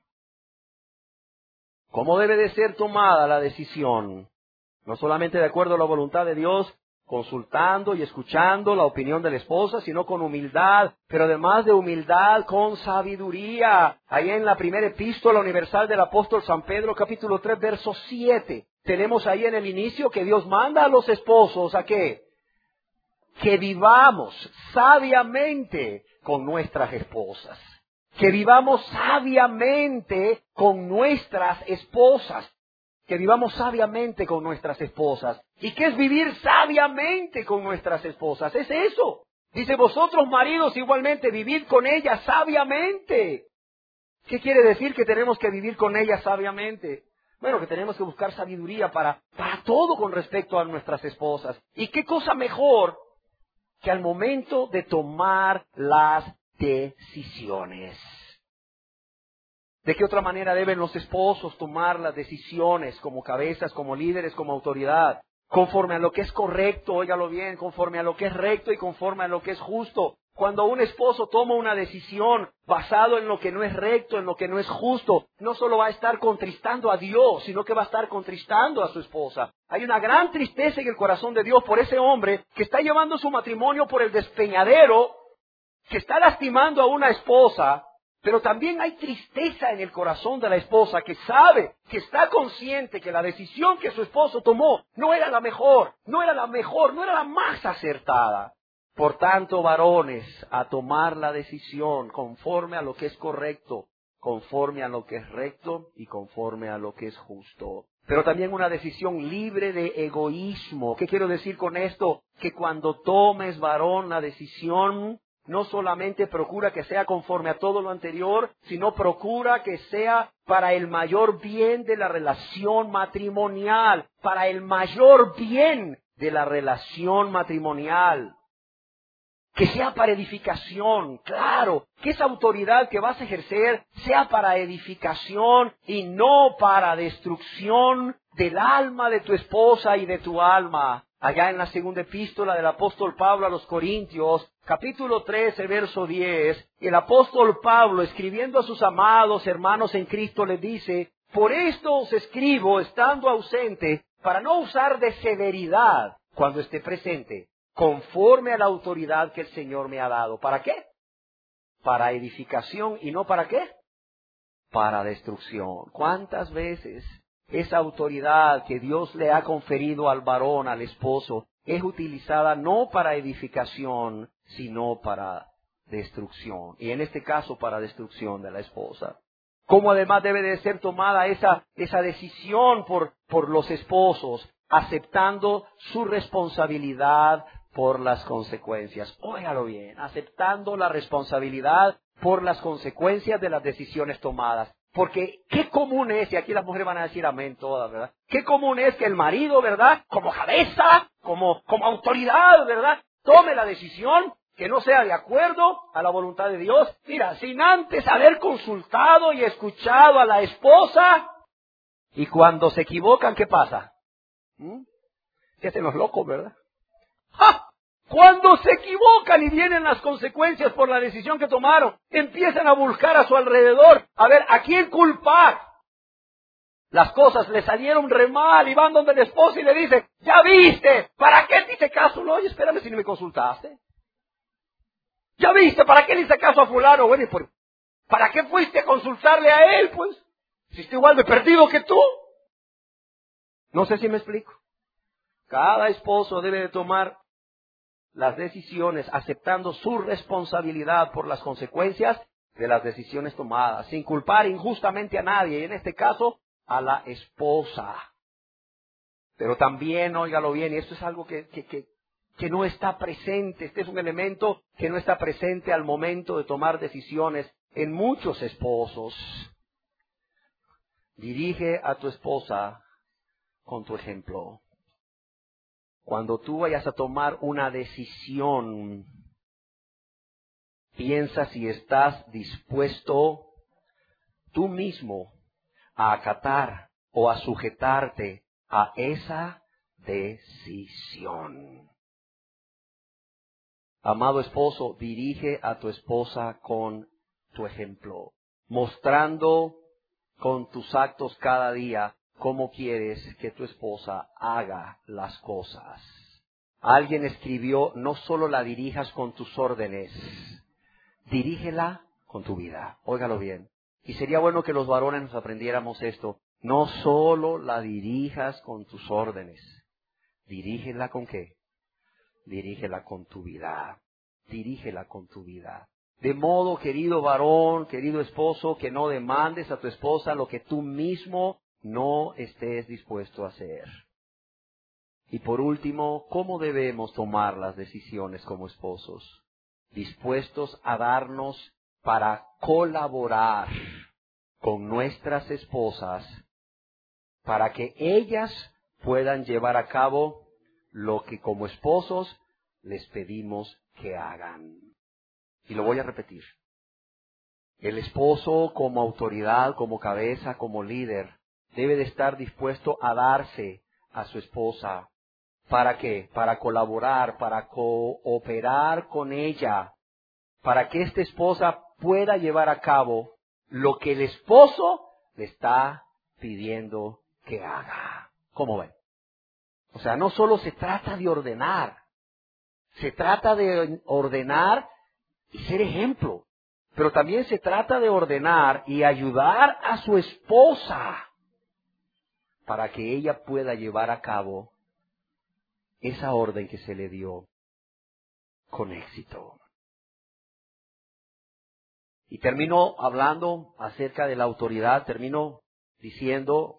¿Cómo debe de ser tomada la decisión? No solamente de acuerdo a la voluntad de Dios, consultando y escuchando la opinión de la esposa, sino con humildad, pero además de humildad, con sabiduría. Ahí en la primera epístola universal del apóstol San Pedro, capítulo 3, verso 7, tenemos ahí en el inicio que Dios manda a los esposos, ¿a qué? Que vivamos sabiamente con nuestras esposas. Que vivamos sabiamente con nuestras esposas. Que vivamos sabiamente con nuestras esposas. ¿Y qué es vivir sabiamente con nuestras esposas? Es eso. Dice, vosotros maridos igualmente, vivid con ellas sabiamente. ¿Qué quiere decir que tenemos que vivir con ellas sabiamente? Bueno, que tenemos que buscar sabiduría para todo con respecto a nuestras esposas. ¿Y qué cosa mejor que al momento de tomar las decisiones? ¿De qué otra manera deben los esposos tomar las decisiones como cabezas, como líderes, como autoridad? Conforme a lo que es correcto, óigalo bien, conforme a lo que es recto y conforme a lo que es justo. Cuando un esposo toma una decisión basado en lo que no es recto, en lo que no es justo, no solo va a estar contristando a Dios, sino que va a estar contristando a su esposa. Hay una gran tristeza en el corazón de Dios por ese hombre que está llevando su matrimonio por el despeñadero, que está lastimando a una esposa. Pero también hay tristeza en el corazón de la esposa que sabe, que está consciente que la decisión que su esposo tomó no era la mejor, no era la más acertada. Por tanto, varones, a tomar la decisión conforme a lo que es correcto, conforme a lo que es recto y conforme a lo que es justo. Pero también una decisión libre de egoísmo. ¿Qué quiero decir con esto? Que cuando tomes, varón, la decisión, no solamente procura que sea conforme a todo lo anterior, sino procura que sea para el mayor bien de la relación matrimonial, para el mayor bien de la relación matrimonial. Que sea para edificación, claro, que esa autoridad que vas a ejercer sea para edificación y no para destrucción del alma de tu esposa y de tu alma. Allá en la segunda epístola del apóstol Pablo a los Corintios, capítulo 13, verso 10, el apóstol Pablo, escribiendo a sus amados hermanos en Cristo, les dice, por esto os escribo, estando ausente, para no usar de severidad cuando esté presente, conforme a la autoridad que el Señor me ha dado. ¿Para qué? Para edificación y no para qué? Para destrucción. ¿Cuántas veces esa autoridad que Dios le ha conferido al varón, al esposo, es utilizada no para edificación, sino para destrucción? Y en este caso para destrucción de la esposa. ¿Cómo además debe de ser tomada esa decisión por los esposos? Aceptando su responsabilidad por las consecuencias. Óigalo bien, aceptando la responsabilidad por las consecuencias de las decisiones tomadas. Porque qué común es, y aquí las mujeres van a decir amén todas, ¿verdad? Qué común es que el marido, ¿verdad? Como cabeza, como autoridad, ¿verdad? Tome la decisión que no sea de acuerdo a la voluntad de Dios. Mira, sin antes haber consultado y escuchado a la esposa, y cuando se equivocan, ¿qué pasa? Se hacen los locos, ¿verdad? ¡Ja! Cuando se equivocan y vienen las consecuencias por la decisión que tomaron, empiezan a buscar a su alrededor, a ver, ¿a quién culpar? Las cosas le salieron re mal y van donde el esposo y le dicen, ¿ya viste? ¿Para qué te hice caso? No, oye, espérame si no me consultaste. ¿Ya viste? ¿Para qué le hice caso a fulano? Bueno, ¿y para qué fuiste a consultarle a él, pues? Si estoy igual de perdido que tú. No sé si me explico. Cada esposo debe de tomar las decisiones aceptando su responsabilidad por las consecuencias de las decisiones tomadas, sin culpar injustamente a nadie, y en este caso a la esposa. Pero también, óigalo bien, y esto es algo que no está presente, este es un elemento que no está presente al momento de tomar decisiones en muchos esposos. Dirige a tu esposa con tu ejemplo. Cuando tú vayas a tomar una decisión, piensa si estás dispuesto tú mismo a acatar o a sujetarte a esa decisión. Amado esposo, dirige a tu esposa con tu ejemplo, mostrando con tus actos cada día cómo quieres que tu esposa haga las cosas. Alguien escribió, no solo la dirijas con tus órdenes, dirígela con tu vida. Óigalo bien. Y sería bueno que los varones nos aprendiéramos esto. No solo la dirijas con tus órdenes. ¿Dirígela con qué? Dirígela con tu vida. Dirígela con tu vida. De modo, querido varón, querido esposo, que no demandes a tu esposa lo que tú mismo no estés dispuesto a hacer. Y por último, ¿cómo debemos tomar las decisiones como esposos? Dispuestos a darnos para colaborar con nuestras esposas para que ellas puedan llevar a cabo lo que como esposos les pedimos que hagan. Y lo voy a repetir. El esposo como autoridad, como cabeza, como líder, debe de estar dispuesto a darse a su esposa. ¿Para qué? Para colaborar, para cooperar con ella, para que esta esposa pueda llevar a cabo lo que el esposo le está pidiendo que haga. ¿Cómo ven? O sea, no solo se trata de ordenar, se trata de ordenar y ser ejemplo, pero también se trata de ordenar y ayudar a su esposa para que ella pueda llevar a cabo esa orden que se le dio con éxito. Y termino hablando acerca de la autoridad, termino diciendo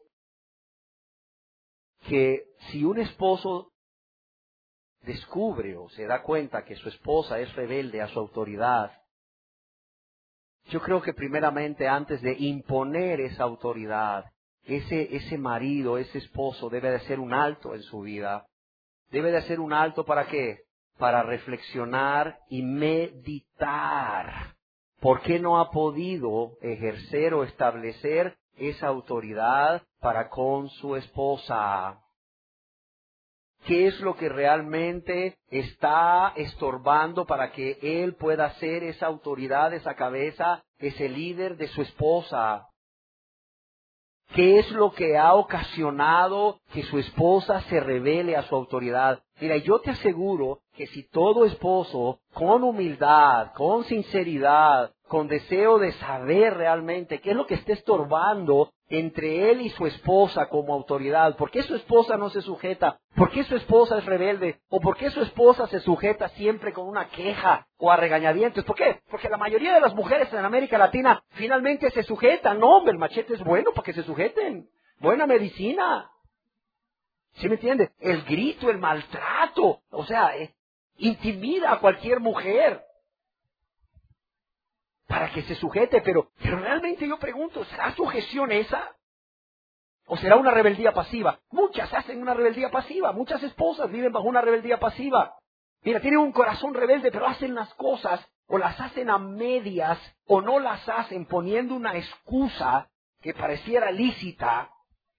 que si un esposo descubre o se da cuenta que su esposa es rebelde a su autoridad, yo creo que primeramente antes de imponer esa autoridad, ese marido, ese esposo debe de hacer un alto en su vida. Debe de hacer un alto ¿para qué? Para reflexionar y meditar. ¿Por qué no ha podido ejercer o establecer esa autoridad para con su esposa? ¿Qué es lo que realmente está estorbando para que él pueda ser esa autoridad, esa cabeza, ese líder de su esposa? ¿Qué es lo que ha ocasionado que su esposa se rebele a su autoridad? Mira, yo te aseguro que si todo esposo, con humildad, con sinceridad, con deseo de saber realmente qué es lo que está estorbando entre él y su esposa como autoridad, ¿por qué su esposa no se sujeta? ¿Por qué su esposa es rebelde? ¿O por qué su esposa se sujeta siempre con una queja o a regañadientes? ¿Por qué? Porque la mayoría de las mujeres en América Latina finalmente se sujetan. No, hombre, el machete es bueno para que se sujeten. Buena medicina. ¿Sí me entiende? El grito, el maltrato, o sea, intimida a cualquier mujer. para que se sujete, pero realmente yo pregunto, ¿será sujeción esa? ¿O será una rebeldía pasiva? Muchas hacen una rebeldía pasiva, muchas esposas viven bajo una rebeldía pasiva. Mira, tienen un corazón rebelde, pero hacen las cosas, o las hacen a medias, o no las hacen poniendo una excusa que pareciera lícita,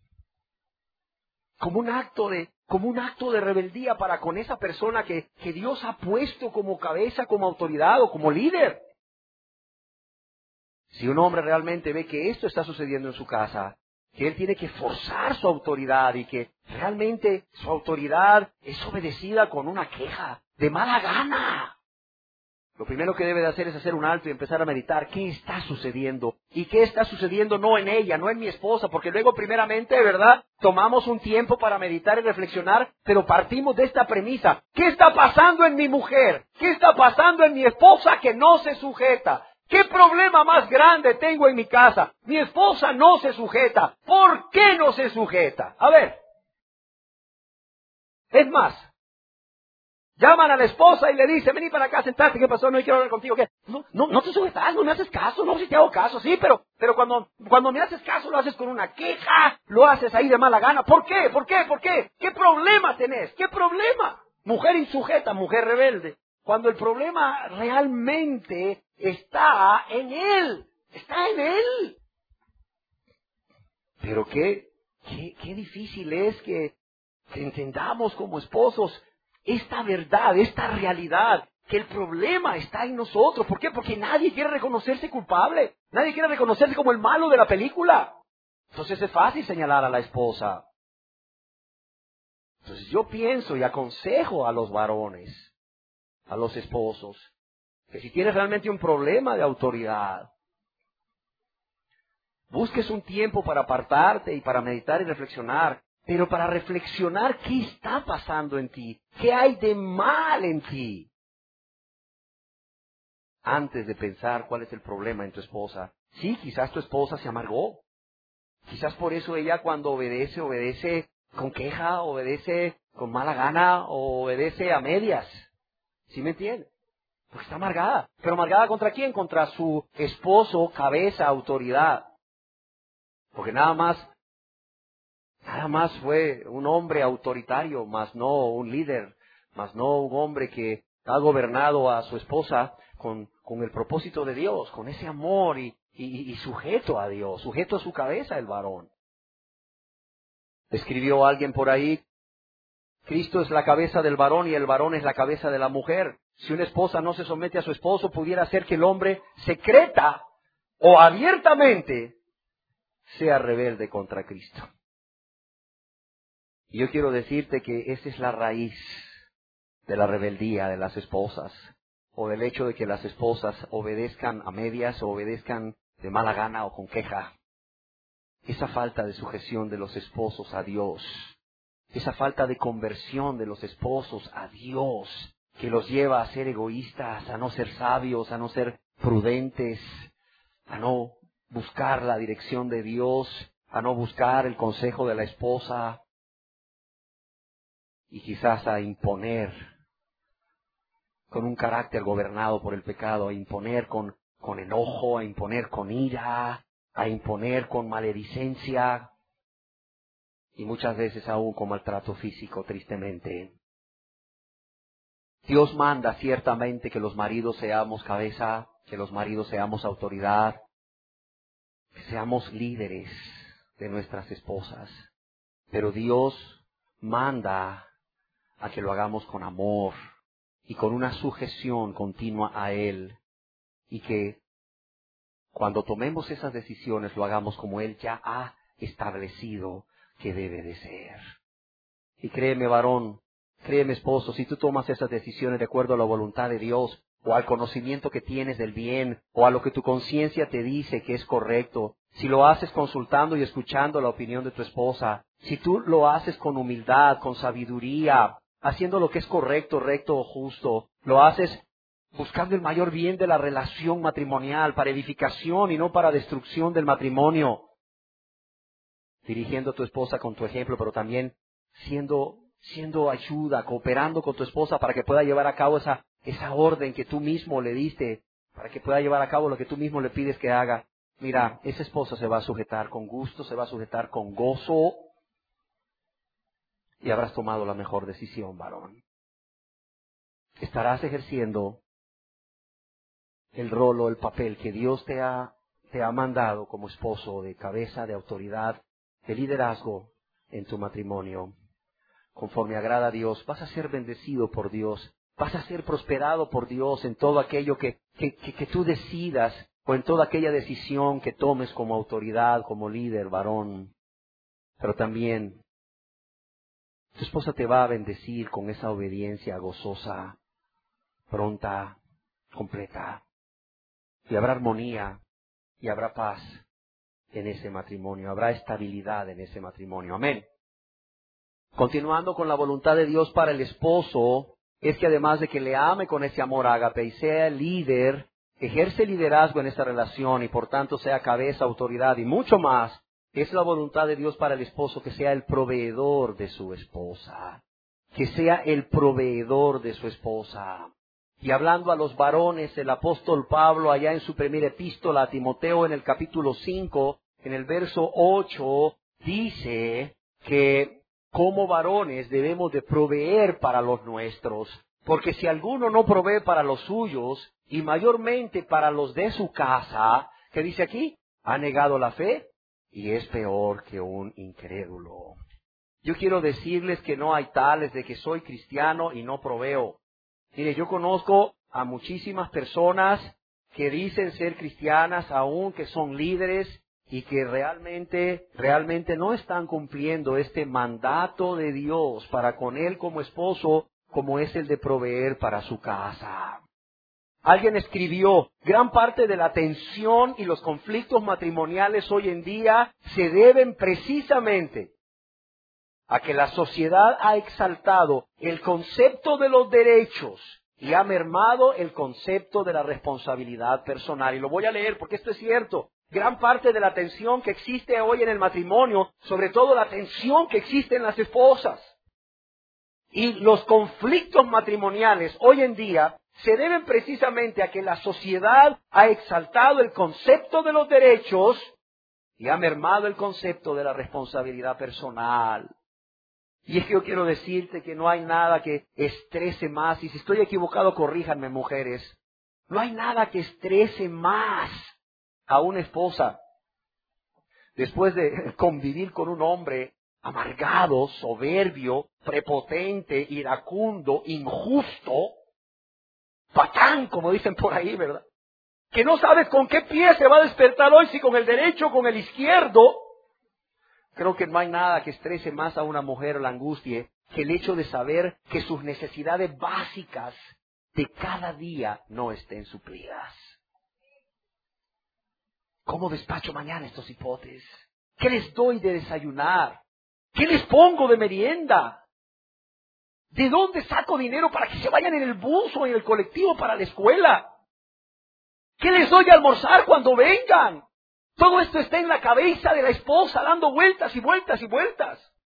como un acto de rebeldía para con esa persona que Dios ha puesto como cabeza, como autoridad o como líder. Si un hombre realmente ve que esto está sucediendo en su casa, que él tiene que forzar su autoridad y que realmente su autoridad es obedecida con una queja de mala gana, lo primero que debe de hacer es hacer un alto y empezar a meditar qué está sucediendo. Y qué está sucediendo no en ella, no en mi esposa, porque luego primeramente, ¿verdad?, tomamos un tiempo para meditar y reflexionar, pero partimos de esta premisa. ¿Qué está pasando en mi mujer? ¿Qué está pasando en mi esposa que no se sujeta? ¿Qué problema más grande tengo en mi casa? Mi esposa no se sujeta. ¿Por qué no se sujeta? A ver. Es más, llaman a la esposa y le dicen, vení para acá, sentate, ¿qué pasó? No quiero hablar contigo, ¿qué? No te sujetas, no me haces caso, no, si te hago caso, sí, pero cuando me haces caso lo haces con una queja, lo haces ahí de mala gana. ¿Por qué? ¿Por qué? ¿Por qué? ¿Qué problema tenés? ¿Qué problema? Mujer insujeta, mujer rebelde. Cuando el problema realmente está en él, está en él. Pero qué difícil es que entendamos como esposos esta verdad, esta realidad, que el problema está en nosotros. ¿Por qué? Porque nadie quiere reconocerse culpable, nadie quiere reconocerse como el malo de la película. Entonces es fácil señalar a la esposa. Entonces yo pienso y aconsejo a los varones, a los esposos, que si tienes realmente un problema de autoridad, busques un tiempo para apartarte y para meditar y reflexionar, pero para reflexionar qué está pasando en ti, qué hay de mal en ti, antes de pensar cuál es el problema en tu esposa. Sí, quizás tu esposa se amargó, quizás por eso ella cuando obedece con queja, obedece con mala gana, o obedece a medias. ¿Sí me entiendes? Porque está amargada. ¿Pero amargada contra quién? Contra su esposo, cabeza, autoridad. Porque nada más fue un hombre autoritario, más no un líder, más no un hombre que ha gobernado a su esposa con el propósito de Dios, con ese amor y sujeto a Dios, sujeto a su cabeza el varón. Escribió alguien por ahí, Cristo es la cabeza del varón y el varón es la cabeza de la mujer. Si una esposa no se somete a su esposo, pudiera ser que el hombre secreta o abiertamente sea rebelde contra Cristo. Y yo quiero decirte que esa es la raíz de la rebeldía de las esposas, o del hecho de que las esposas obedezcan a medias o obedezcan de mala gana o con queja. Esa falta de sujeción de los esposos a Dios, esa falta de conversión de los esposos a Dios, que los lleva a ser egoístas, a no ser sabios, a no ser prudentes, a no buscar la dirección de Dios, a no buscar el consejo de la esposa, y quizás a imponer con un carácter gobernado por el pecado, a imponer con enojo, a imponer con ira, a imponer con maledicencia y muchas veces aún con maltrato físico, tristemente. Dios manda ciertamente que los maridos seamos cabeza, que los maridos seamos autoridad, que seamos líderes de nuestras esposas, pero Dios manda a que lo hagamos con amor y con una sujeción continua a Él, y que cuando tomemos esas decisiones lo hagamos como Él ya ha establecido que debe de ser. Y créeme, varón, créeme, esposo, si tú tomas esas decisiones de acuerdo a la voluntad de Dios, o al conocimiento que tienes del bien, o a lo que tu conciencia te dice que es correcto, si lo haces consultando y escuchando la opinión de tu esposa, si tú lo haces con humildad, con sabiduría, haciendo lo que es correcto, recto o justo, lo haces buscando el mayor bien de la relación matrimonial, para edificación y no para destrucción del matrimonio, dirigiendo a tu esposa con tu ejemplo, pero también siendo ayuda, cooperando con tu esposa para que pueda llevar a cabo esa orden que tú mismo le diste para que pueda llevar a cabo lo que tú mismo le pides que haga. Mira, esa esposa se va a sujetar con gusto, se va a sujetar con gozo, y habrás tomado la mejor decisión, varón. Estarás ejerciendo el rol o el papel que Dios te ha mandado como esposo, de cabeza, de autoridad, de liderazgo en tu matrimonio. Conforme agrada a Dios, vas a ser bendecido por Dios, vas a ser prosperado por Dios en todo aquello que tú decidas, o en toda aquella decisión que tomes como autoridad, como líder, varón. Pero también tu esposa te va a bendecir con esa obediencia gozosa, pronta, completa. Y habrá armonía y habrá paz en ese matrimonio, habrá estabilidad en ese matrimonio. Amén. Continuando con la voluntad de Dios para el esposo, es que además de que le ame con ese amor ágape y sea el líder, ejerce liderazgo en esta relación y por tanto sea cabeza, autoridad y mucho más, es la voluntad de Dios para el esposo que sea el proveedor de su esposa, que sea el proveedor de su esposa. Y hablando a los varones, el apóstol Pablo allá en su primera epístola a Timoteo en el capítulo 5, en el verso 8, dice que como varones debemos de proveer para los nuestros, porque si alguno no provee para los suyos, y mayormente para los de su casa, ¿qué dice aquí? Ha negado la fe y es peor que un incrédulo. Yo quiero decirles que no hay tales de que soy cristiano y no proveo. Mire, yo conozco a muchísimas personas que dicen ser cristianas, aún que son líderes, y que realmente no están cumpliendo este mandato de Dios para con él como esposo, como es el de proveer para su casa. Alguien escribió, gran parte de la tensión y los conflictos matrimoniales hoy en día se deben precisamente a que la sociedad ha exaltado el concepto de los derechos y ha mermado el concepto de la responsabilidad personal. Y lo voy a leer porque esto es cierto. Gran parte de la tensión que existe hoy en el matrimonio, sobre todo la tensión que existe en las esposas, y los conflictos matrimoniales hoy en día se deben precisamente a que la sociedad ha exaltado el concepto de los derechos y ha mermado el concepto de la responsabilidad personal. Y es que yo quiero decirte que no hay nada que estrese más, y si estoy equivocado, corríjanme, mujeres. No hay nada que estrese más a una esposa después de convivir con un hombre amargado, soberbio, prepotente, iracundo, injusto, patán, como dicen por ahí, ¿verdad? Que no sabes con qué pie se va a despertar hoy, si con el derecho o con el izquierdo. Creo que no hay nada que estrese más a una mujer o la angustie que el hecho de saber que sus necesidades básicas de cada día no estén suplidas. ¿Cómo despacho mañana estos hipotes? ¿Qué les doy de desayunar? ¿Qué les pongo de merienda? ¿De dónde saco dinero para que se vayan en el bus o en el colectivo para la escuela? ¿Qué les doy de almorzar cuando vengan? Todo esto está en la cabeza de la esposa, dando vueltas y vueltas y vueltas.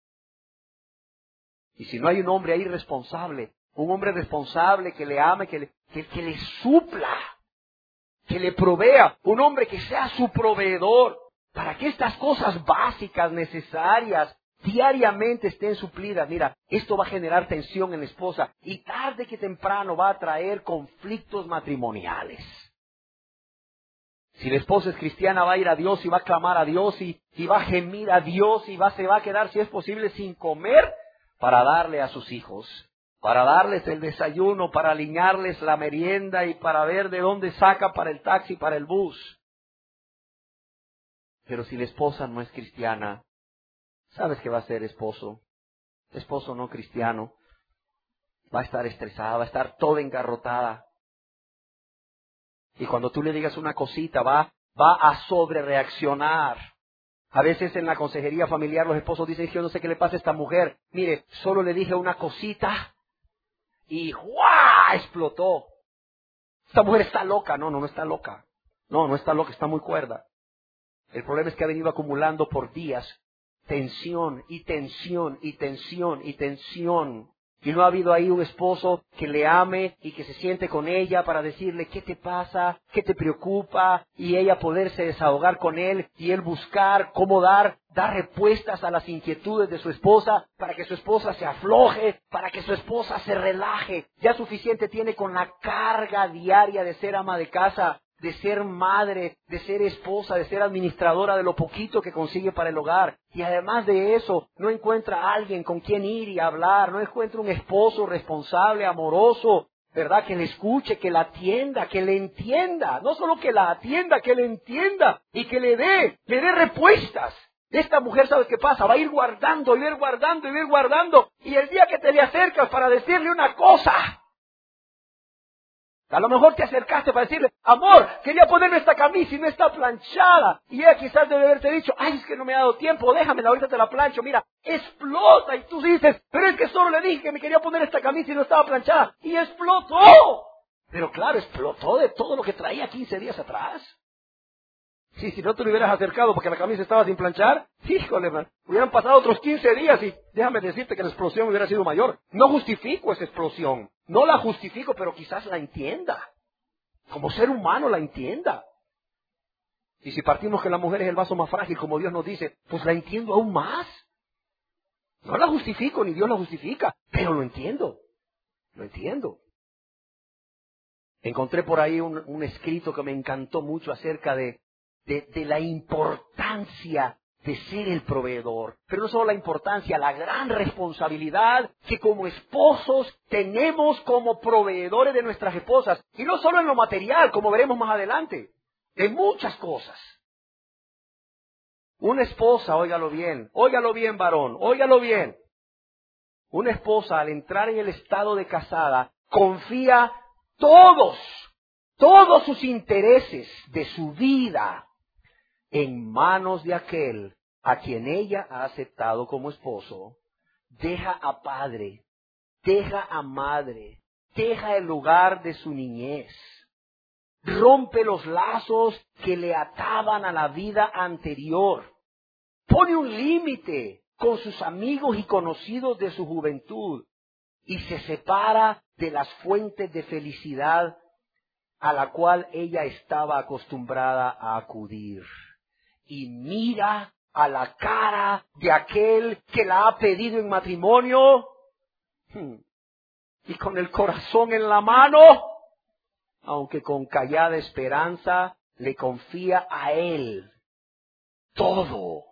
Y si no hay un hombre ahí responsable, un hombre responsable que le ame, que le supla, que le provea, un hombre que sea su proveedor, para que estas cosas básicas, necesarias, diariamente estén suplidas. Mira, esto va a generar tensión en la esposa y tarde que temprano va a traer conflictos matrimoniales. Si la esposa es cristiana, va a ir a Dios y va a clamar a Dios y va a gemir a Dios y se va a quedar, si es posible, sin comer para darle a sus hijos, para darles el desayuno, para alinearles la merienda y para ver de dónde saca para el taxi, para el bus. Pero si la esposa no es cristiana, ¿sabes qué va a ser esposo? Esposo no cristiano. Va a estar estresada, va a estar toda engarrotada. Y cuando tú le digas una cosita, va a sobrereaccionar. A veces en la consejería familiar los esposos dicen, yo no sé qué le pasa a esta mujer. Mire, solo le dije una cosita y ¡guau! Explotó. Esta mujer está loca. No está loca. No está loca, está muy cuerda. El problema es que ha venido acumulando por días tensión y tensión y tensión y tensión. Y no ha habido ahí un esposo que le ame y que se siente con ella para decirle qué te pasa, qué te preocupa, y ella poderse desahogar con él y él buscar cómo dar respuestas a las inquietudes de su esposa para que su esposa se afloje, para que su esposa se relaje. Ya suficiente tiene con la carga diaria de ser ama de casa, de ser madre, de ser esposa, de ser administradora de lo poquito que consigue para el hogar. Y además de eso, no encuentra a alguien con quien ir y hablar, no encuentra un esposo responsable, amoroso, ¿verdad? Que le escuche, que la atienda, que le entienda. No solo que la atienda, que le entienda y que le dé respuestas. Esta mujer, ¿sabes qué pasa? Va a ir guardando, y ir guardando, y ir guardando. Y el día que te le acercas para decirle una cosa, a lo mejor te acercaste para decirle, amor, quería ponerme esta camisa y no está planchada. Y ella quizás debe haberte dicho, ay, es que no me ha dado tiempo, déjamela, ahorita te la plancho. Mira, explota. Y tú dices, pero es que solo le dije que me quería poner esta camisa y no estaba planchada. Y explotó. Pero claro, explotó de todo lo que traía 15 días atrás. Sí, si no te lo hubieras acercado porque la camisa estaba sin planchar, híjole, man, hubieran pasado otros 15 días y déjame decirte que la explosión hubiera sido mayor. No justifico esa explosión, no la justifico, pero quizás la entienda. Como ser humano la entienda. Y si partimos que la mujer es el vaso más frágil, como Dios nos dice, pues la entiendo aún más. No la justifico, ni Dios la justifica, pero lo entiendo. Lo entiendo. Encontré por ahí un escrito que me encantó mucho acerca de la importancia de ser el proveedor. Pero no solo la importancia, la gran responsabilidad que como esposos tenemos como proveedores de nuestras esposas. Y no solo en lo material, como veremos más adelante, en muchas cosas. Una esposa, óigalo bien varón, óigalo bien. Una esposa al entrar en el estado de casada confía todos sus intereses de su vida en manos de aquel a quien ella ha aceptado como esposo. Deja a padre, deja a madre, deja el lugar de su niñez. Rompe los lazos que le ataban a la vida anterior. Pone un límite con sus amigos y conocidos de su juventud y se separa de las fuentes de felicidad a la cual ella estaba acostumbrada a acudir. Y mira a la cara de aquel que la ha pedido en matrimonio y con el corazón en la mano, aunque con callada esperanza, le confía a él todos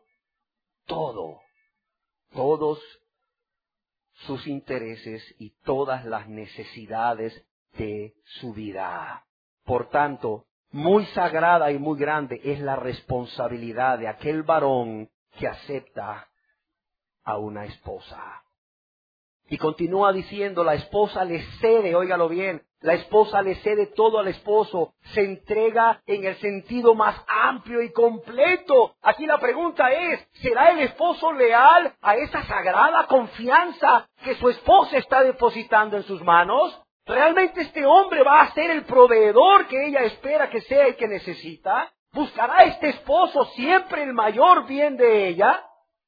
sus intereses y todas las necesidades de su vida. Por tanto, muy sagrada y muy grande es la responsabilidad de aquel varón que acepta a una esposa. Y continúa diciendo, la esposa le cede, óigalo bien, la esposa le cede todo al esposo, se entrega en el sentido más amplio y completo. Aquí la pregunta es, ¿será el esposo leal a esa sagrada confianza que su esposa está depositando en sus manos? ¿Realmente este hombre va a ser el proveedor que ella espera que sea y que necesita? ¿Buscará este esposo siempre el mayor bien de ella?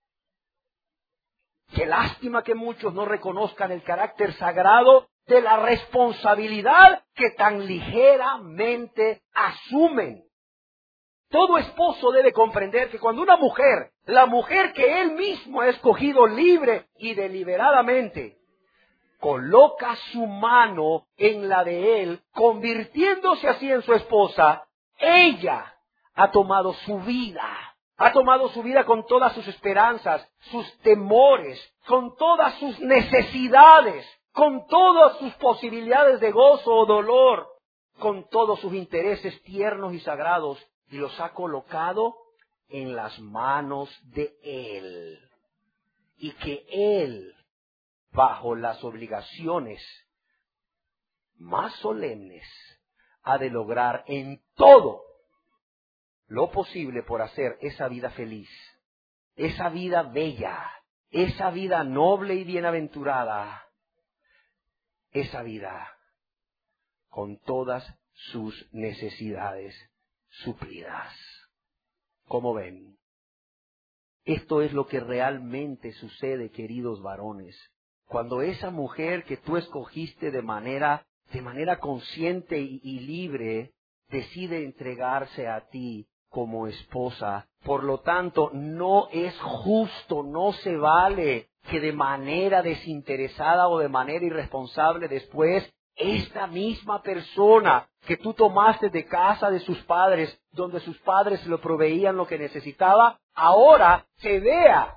Qué lástima que muchos no reconozcan el carácter sagrado de la responsabilidad que tan ligeramente asumen. Todo esposo debe comprender que cuando una mujer, la mujer que él mismo ha escogido libre y deliberadamente, coloca su mano en la de él, convirtiéndose así en su esposa, ella ha tomado su vida. Ha tomado su vida con todas sus esperanzas, sus temores, con todas sus necesidades, con todas sus posibilidades de gozo o dolor, con todos sus intereses tiernos y sagrados, y los ha colocado en las manos de él. Y que él, bajo las obligaciones más solemnes, ha de lograr en todo lo posible por hacer esa vida feliz, esa vida bella, esa vida noble y bienaventurada, esa vida con todas sus necesidades suplidas. ¿Cómo ven? Esto es lo que realmente sucede, queridos varones. cuando esa mujer que tú escogiste de manera consciente y libre, decide entregarse a ti como esposa. Por lo tanto, no es justo, no se vale que de manera desinteresada o de manera irresponsable después, esta misma persona que tú tomaste de casa de sus padres, donde sus padres le proveían lo que necesitaba, ahora se vea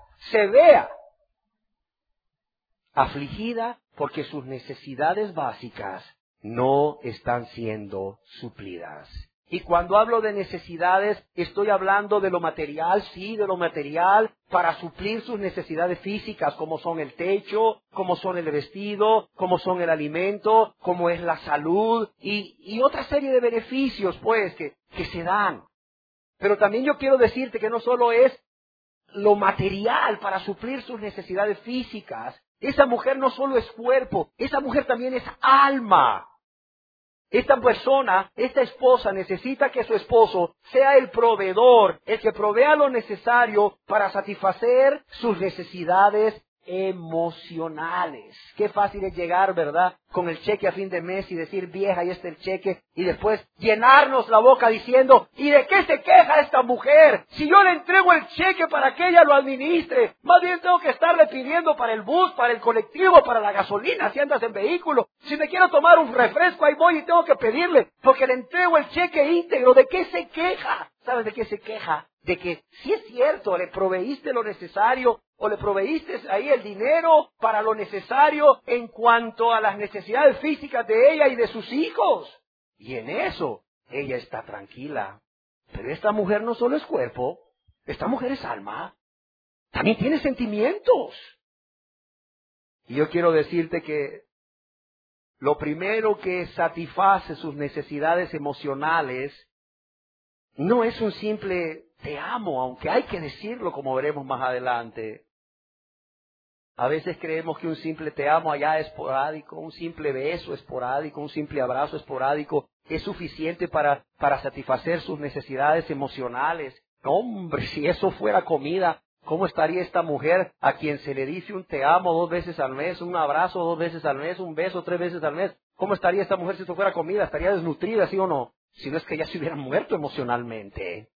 afligida porque sus necesidades básicas no están siendo suplidas. Y cuando hablo de necesidades, estoy hablando de lo material, sí, de lo material, para suplir sus necesidades físicas, como son el techo, como son el vestido, como son el alimento, como es la salud, y otra serie de beneficios, pues, que se dan. Pero también yo quiero decirte que no solo es lo material para suplir sus necesidades físicas. Esa mujer no solo es cuerpo, esa mujer también es alma. Esta persona, esta esposa necesita que su esposo sea el proveedor, el que provea lo necesario para satisfacer sus necesidades emocionales. Qué fácil es llegar, ¿verdad?, con el cheque a fin de mes y decir, vieja, ahí está el cheque, y después llenarnos la boca diciendo, ¿y de qué se queja esta mujer? Si yo le entrego el cheque para que ella lo administre, más bien tengo que estarle pidiendo para el bus, para el colectivo, para la gasolina, si andas en vehículo. Si me quiero tomar un refresco, ahí voy y tengo que pedirle, porque le entrego el cheque íntegro. ¿De qué se queja? ¿Sabes de qué se queja? De que si es cierto, le proveíste lo necesario, o le proveíste ahí el dinero para lo necesario en cuanto a las necesidades físicas de ella y de sus hijos. Y en eso ella está tranquila. Pero esta mujer no solo es cuerpo, esta mujer es alma. También tiene sentimientos. Y yo quiero decirte que lo primero que satisface sus necesidades emocionales no es un simple te amo, aunque hay que decirlo como veremos más adelante. A veces creemos que un simple te amo allá esporádico, un simple beso esporádico, un simple abrazo esporádico es suficiente para satisfacer sus necesidades emocionales. Hombre, si eso fuera comida, ¿cómo estaría esta mujer a quien se le dice un te amo 2 veces al mes, un abrazo 2 veces al mes, un beso 3 veces al mes? ¿Cómo estaría esta mujer si eso fuera comida? ¿Estaría desnutrida, sí o no? Si no es que ya se hubiera muerto emocionalmente.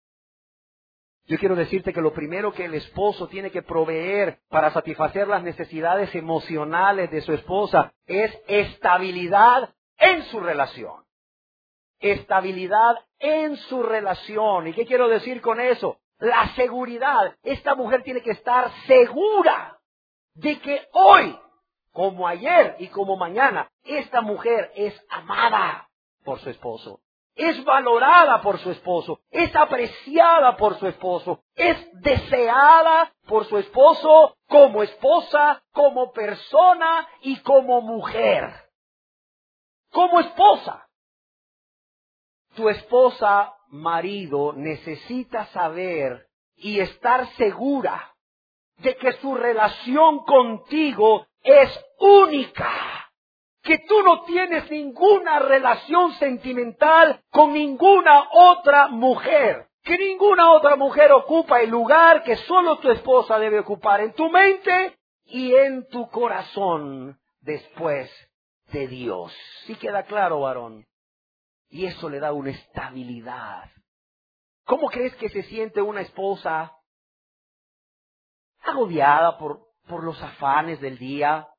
Yo quiero decirte que lo primero que el esposo tiene que proveer para satisfacer las necesidades emocionales de su esposa es estabilidad en su relación. Estabilidad en su relación. ¿Y qué quiero decir con eso? La seguridad. Esta mujer tiene que estar segura de que hoy, como ayer y como mañana, esta mujer es amada por su esposo. Es valorada por su esposo, es apreciada por su esposo, es deseada por su esposo como esposa, como persona y como mujer. Como esposa. Tu esposa, marido, necesita saber y estar segura de que su relación contigo es única. Que tú no tienes ninguna relación sentimental con ninguna otra mujer. Que ninguna otra mujer ocupa el lugar que solo tu esposa debe ocupar en tu mente y en tu corazón después de Dios. ¿Sí queda claro, varón? Y eso le da una estabilidad. ¿Cómo crees que se siente una esposa agobiada por los afanes del día?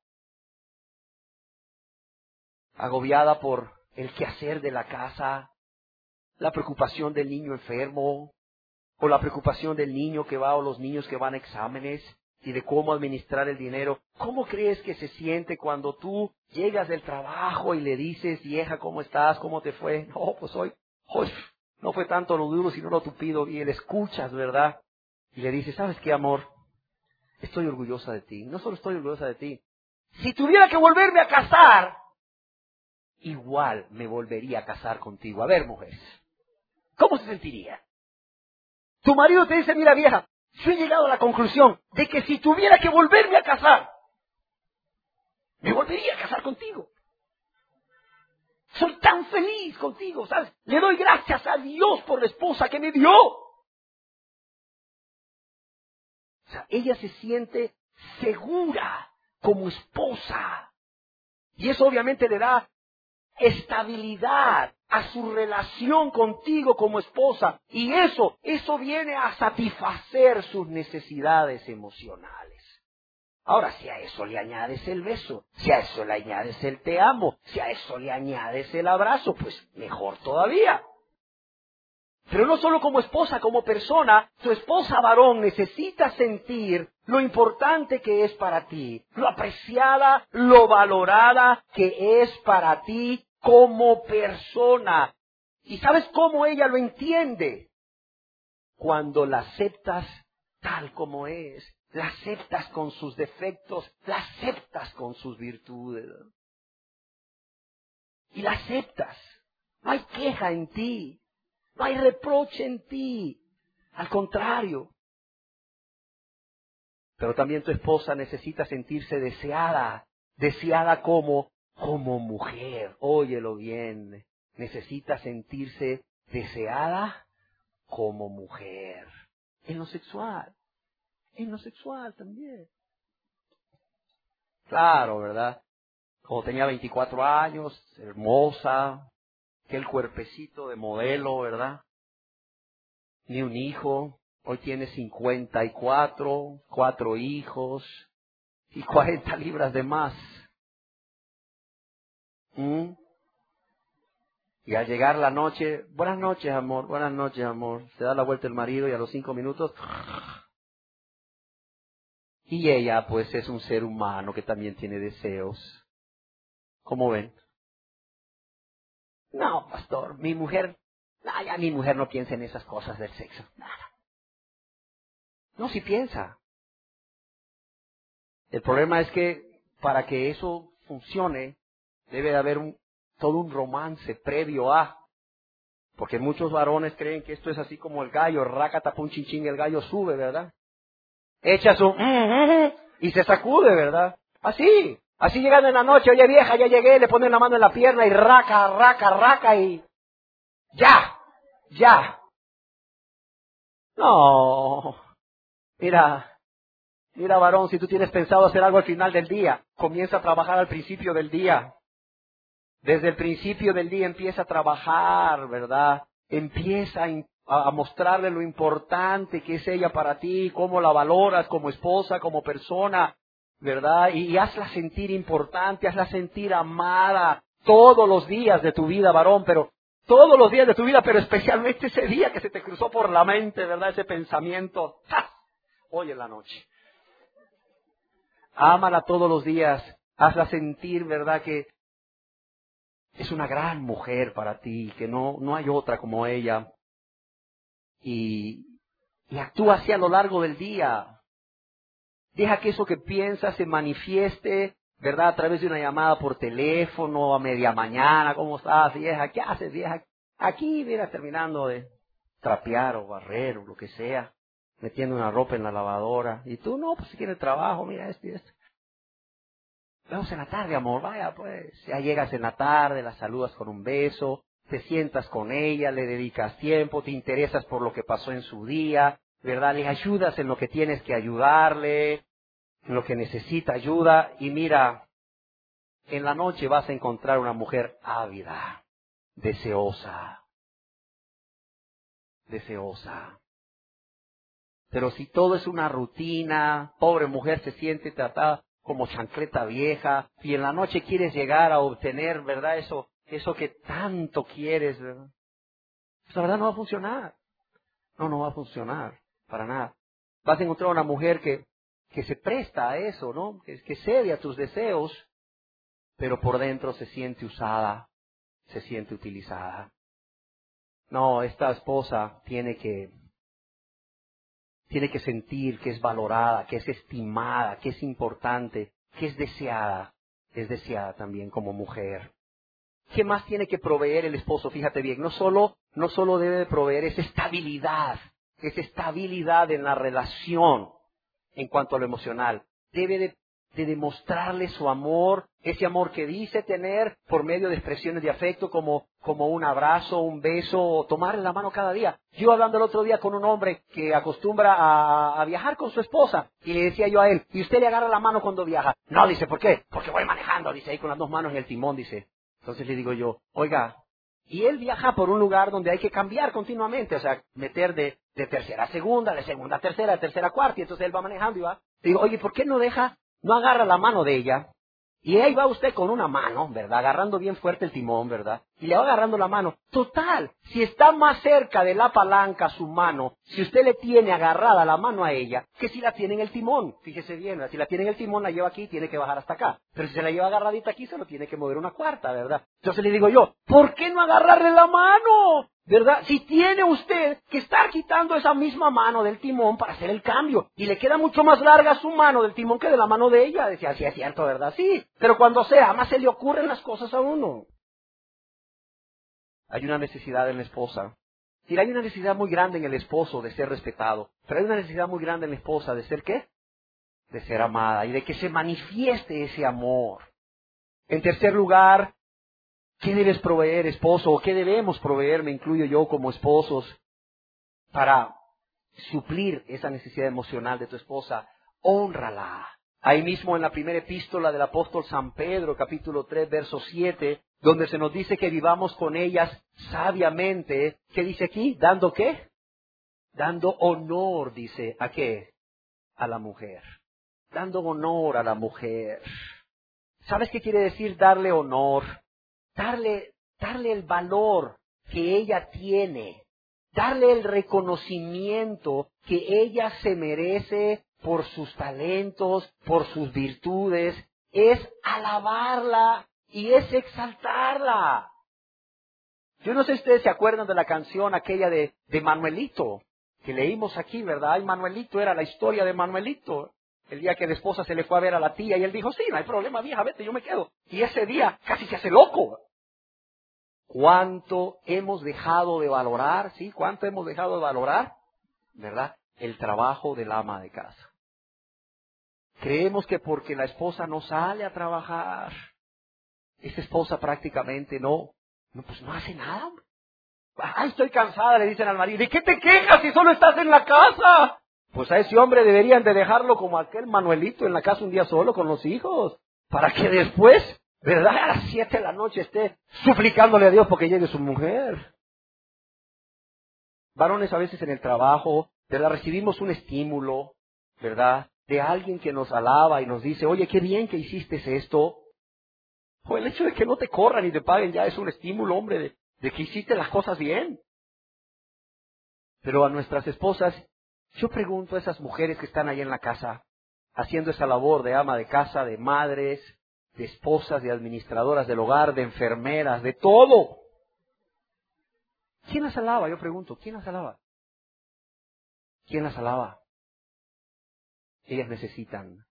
Agobiada por el quehacer de la casa, la preocupación del niño enfermo, o la preocupación del niño que va o los niños que van a exámenes, y de cómo administrar el dinero. ¿Cómo crees que se siente cuando tú llegas del trabajo y le dices, vieja, ¿cómo estás? ¿Cómo te fue? No, pues hoy no fue tanto lo duro, sino lo tupido. Y le escuchas, ¿verdad? Y le dices, ¿sabes qué, amor? Estoy orgullosa de ti. No solo estoy orgullosa de ti. Si tuviera que volverme a casar, igual me volvería a casar contigo. A ver, mujer, ¿cómo se sentiría? Tu marido te dice, mira, vieja, yo he llegado a la conclusión de que si tuviera que volverme a casar, me volvería a casar contigo. Soy tan feliz contigo, ¿sabes? Le doy gracias a Dios por la esposa que me dio. O sea, ella se siente segura como esposa. Y eso obviamente le da estabilidad a su relación contigo como esposa. Y eso viene a satisfacer sus necesidades emocionales. Ahora, si a eso le añades el beso, si a eso le añades el te amo, si a eso le añades el abrazo, pues mejor todavía. Pero no solo como esposa, como persona, tu esposa varón necesita sentir lo importante que es para ti, lo apreciada, lo valorada que es para ti como persona. ¿Y sabes cómo ella lo entiende? Cuando la aceptas tal como es, la aceptas con sus defectos, la aceptas con sus virtudes. Y la aceptas. No hay queja en ti. No hay reproche en ti. Al contrario. Pero también tu esposa necesita sentirse deseada. Deseada como mujer. Óyelo bien. Necesita sentirse deseada como mujer. En lo sexual. En lo sexual también. Claro, ¿verdad? Como tenía 24 años, hermosa, aquel cuerpecito de modelo, ¿verdad? Ni un hijo, hoy tiene 54, 4 hijos y 40 libras de más. Y al llegar la noche, buenas noches amor, se da la vuelta el marido y a los 5 minutos... Y ella, pues, es un ser humano que también tiene deseos. ¿Cómo ven? No, pastor, mi mujer no piensa en esas cosas del sexo. Nada. No, sí piensa. El problema es que para que eso funcione, debe de haber todo un romance previo a. Porque muchos varones creen que esto es así como el gallo, rácata, pum, chin, chin, el gallo sube, ¿verdad? Echa su y se sacude, ¿verdad? Así llegando en la noche, oye vieja, ya llegué, le ponen la mano en la pierna y raca y ya. No, mira varón, si tú tienes pensado hacer algo al final del día, comienza a trabajar al principio del día. Desde el principio del día empieza a trabajar, ¿verdad? Empieza a mostrarle lo importante que es ella para ti, cómo la valoras como esposa, como persona, ¿verdad? Y hazla sentir importante, hazla sentir amada todos los días de tu vida, varón, pero especialmente ese día que se te cruzó por la mente, ¿verdad? Ese pensamiento, ¡ja! Hoy en la noche. Ámala todos los días, hazla sentir, ¿verdad? Que es una gran mujer para ti, que no hay otra como ella. Y actúa así a lo largo del día. Deja que eso que piensas se manifieste, ¿verdad? A través de una llamada por teléfono, a media mañana. ¿Cómo estás, vieja? ¿Qué haces, vieja? Aquí, mira, terminando de trapear o barrer o lo que sea. Metiendo una ropa en la lavadora. Y tú, no, pues si quieres trabajo, mira esto y esto. Vamos en la tarde, amor, vaya pues. Ya llegas en la tarde, la saludas con un beso, te sientas con ella, le dedicas tiempo, te interesas por lo que pasó en su día, ¿verdad? Le ayudas en lo que tienes que ayudarle, en lo que necesita ayuda. Y mira, en la noche vas a encontrar una mujer ávida, deseosa. Pero si todo es una rutina, pobre mujer se siente tratada como chancleta vieja, y en la noche quieres llegar a obtener, ¿verdad? Eso que tanto quieres, ¿verdad? Pues la verdad no va a funcionar. No va a funcionar, para nada. Vas a encontrar una mujer que se presta a eso, ¿no? Que cede a tus deseos, pero por dentro se siente usada, se siente utilizada. No, esta esposa tiene que sentir que es valorada, que es estimada, que es importante, que es deseada también como mujer. ¿Qué más tiene que proveer el esposo? Fíjate bien, no solo debe de proveer esa estabilidad en la relación en cuanto a lo emocional. Debe de de demostrarle su amor, ese amor que dice tener por medio de expresiones de afecto como un abrazo, un beso, o tomarle la mano cada día. Yo hablando el otro día con un hombre que acostumbra a viajar con su esposa, y le decía yo a él, ¿y usted le agarra la mano cuando viaja? No, dice, ¿por qué? Porque voy manejando, dice, ahí con las dos manos en el timón, dice. Entonces le digo yo, oiga, y él viaja por un lugar donde hay que cambiar continuamente, o sea, meter de tercera a segunda, de segunda a tercera, de tercera a cuarta, y entonces él va manejando y va. Digo, oye, ¿por qué no agarra la mano de ella? Y ahí va usted con una mano, ¿verdad? Agarrando bien fuerte el timón, ¿verdad? Y le va agarrando la mano. Total, si está más cerca de la palanca su mano, si usted le tiene agarrada la mano a ella, que si la tiene en el timón. Fíjese bien, ¿verdad? Si la tiene en el timón, la lleva aquí y tiene que bajar hasta acá. Pero si se la lleva agarradita aquí, se lo tiene que mover una cuarta, ¿verdad? Entonces le digo yo, ¿por qué no agarrarle la mano? ¿Verdad? Si tiene usted que estar quitando esa misma mano del timón para hacer el cambio, y le queda mucho más larga su mano del timón que de la mano de ella. Decía, sí, es cierto, ¿verdad? Sí, pero cuando sea, más se le ocurren las cosas a uno. Hay una necesidad en la esposa. Y hay una necesidad muy grande en el esposo de ser respetado. Pero hay una necesidad muy grande en la esposa de ser ¿qué? De ser amada y de que se manifieste ese amor. En tercer lugar, ¿qué debes proveer, esposo? ¿O qué debemos proveer, me incluyo yo como esposos, para suplir esa necesidad emocional de tu esposa? Hónrala. Ahí mismo en la primera epístola del apóstol San Pedro, capítulo 3, verso 7, donde se nos dice que vivamos con ellas sabiamente. ¿Qué dice aquí? ¿Dando qué? Dando honor, dice, ¿a qué? A la mujer. Dando honor a la mujer. ¿Sabes qué quiere decir darle honor? Darle el valor que ella tiene, darle el reconocimiento que ella se merece por sus talentos, por sus virtudes, es alabarla y es exaltarla. Yo no sé si ustedes se acuerdan de la canción aquella de Manuelito, que leímos aquí, ¿verdad? Ay, Manuelito, era la historia de Manuelito. El día que la esposa se le fue a ver a la tía y él dijo, sí, no hay problema, vieja, vete, yo me quedo. Y ese día casi se hace loco. ¿Cuánto hemos dejado de valorar? ¿Sí? ¿Cuánto hemos dejado de valorar? ¿Verdad? El trabajo del ama de casa. Creemos que porque la esposa no sale a trabajar, esa esposa prácticamente pues no hace nada. Ay, estoy cansada, le dicen al marido. ¿De qué te quejas si solo estás en la casa? Pues a ese hombre deberían de dejarlo como aquel Manuelito en la casa un día solo con los hijos, para que después, ¿verdad?, a las 7 de la noche esté suplicándole a Dios porque llegue su mujer. Varones, a veces en el trabajo, ¿verdad?, recibimos un estímulo, ¿verdad?, de alguien que nos alaba y nos dice, oye, qué bien que hiciste esto. O el hecho de que no te corran y te paguen ya es un estímulo, hombre, de que hiciste las cosas bien. Pero a nuestras esposas, yo pregunto a esas mujeres que están ahí en la casa, haciendo esa labor de ama de casa, de madres, de esposas, de administradoras del hogar, de enfermeras, de todo. ¿Quién las alaba? Yo pregunto, ¿quién las alaba? ¿Quién las alaba? Ellas necesitan.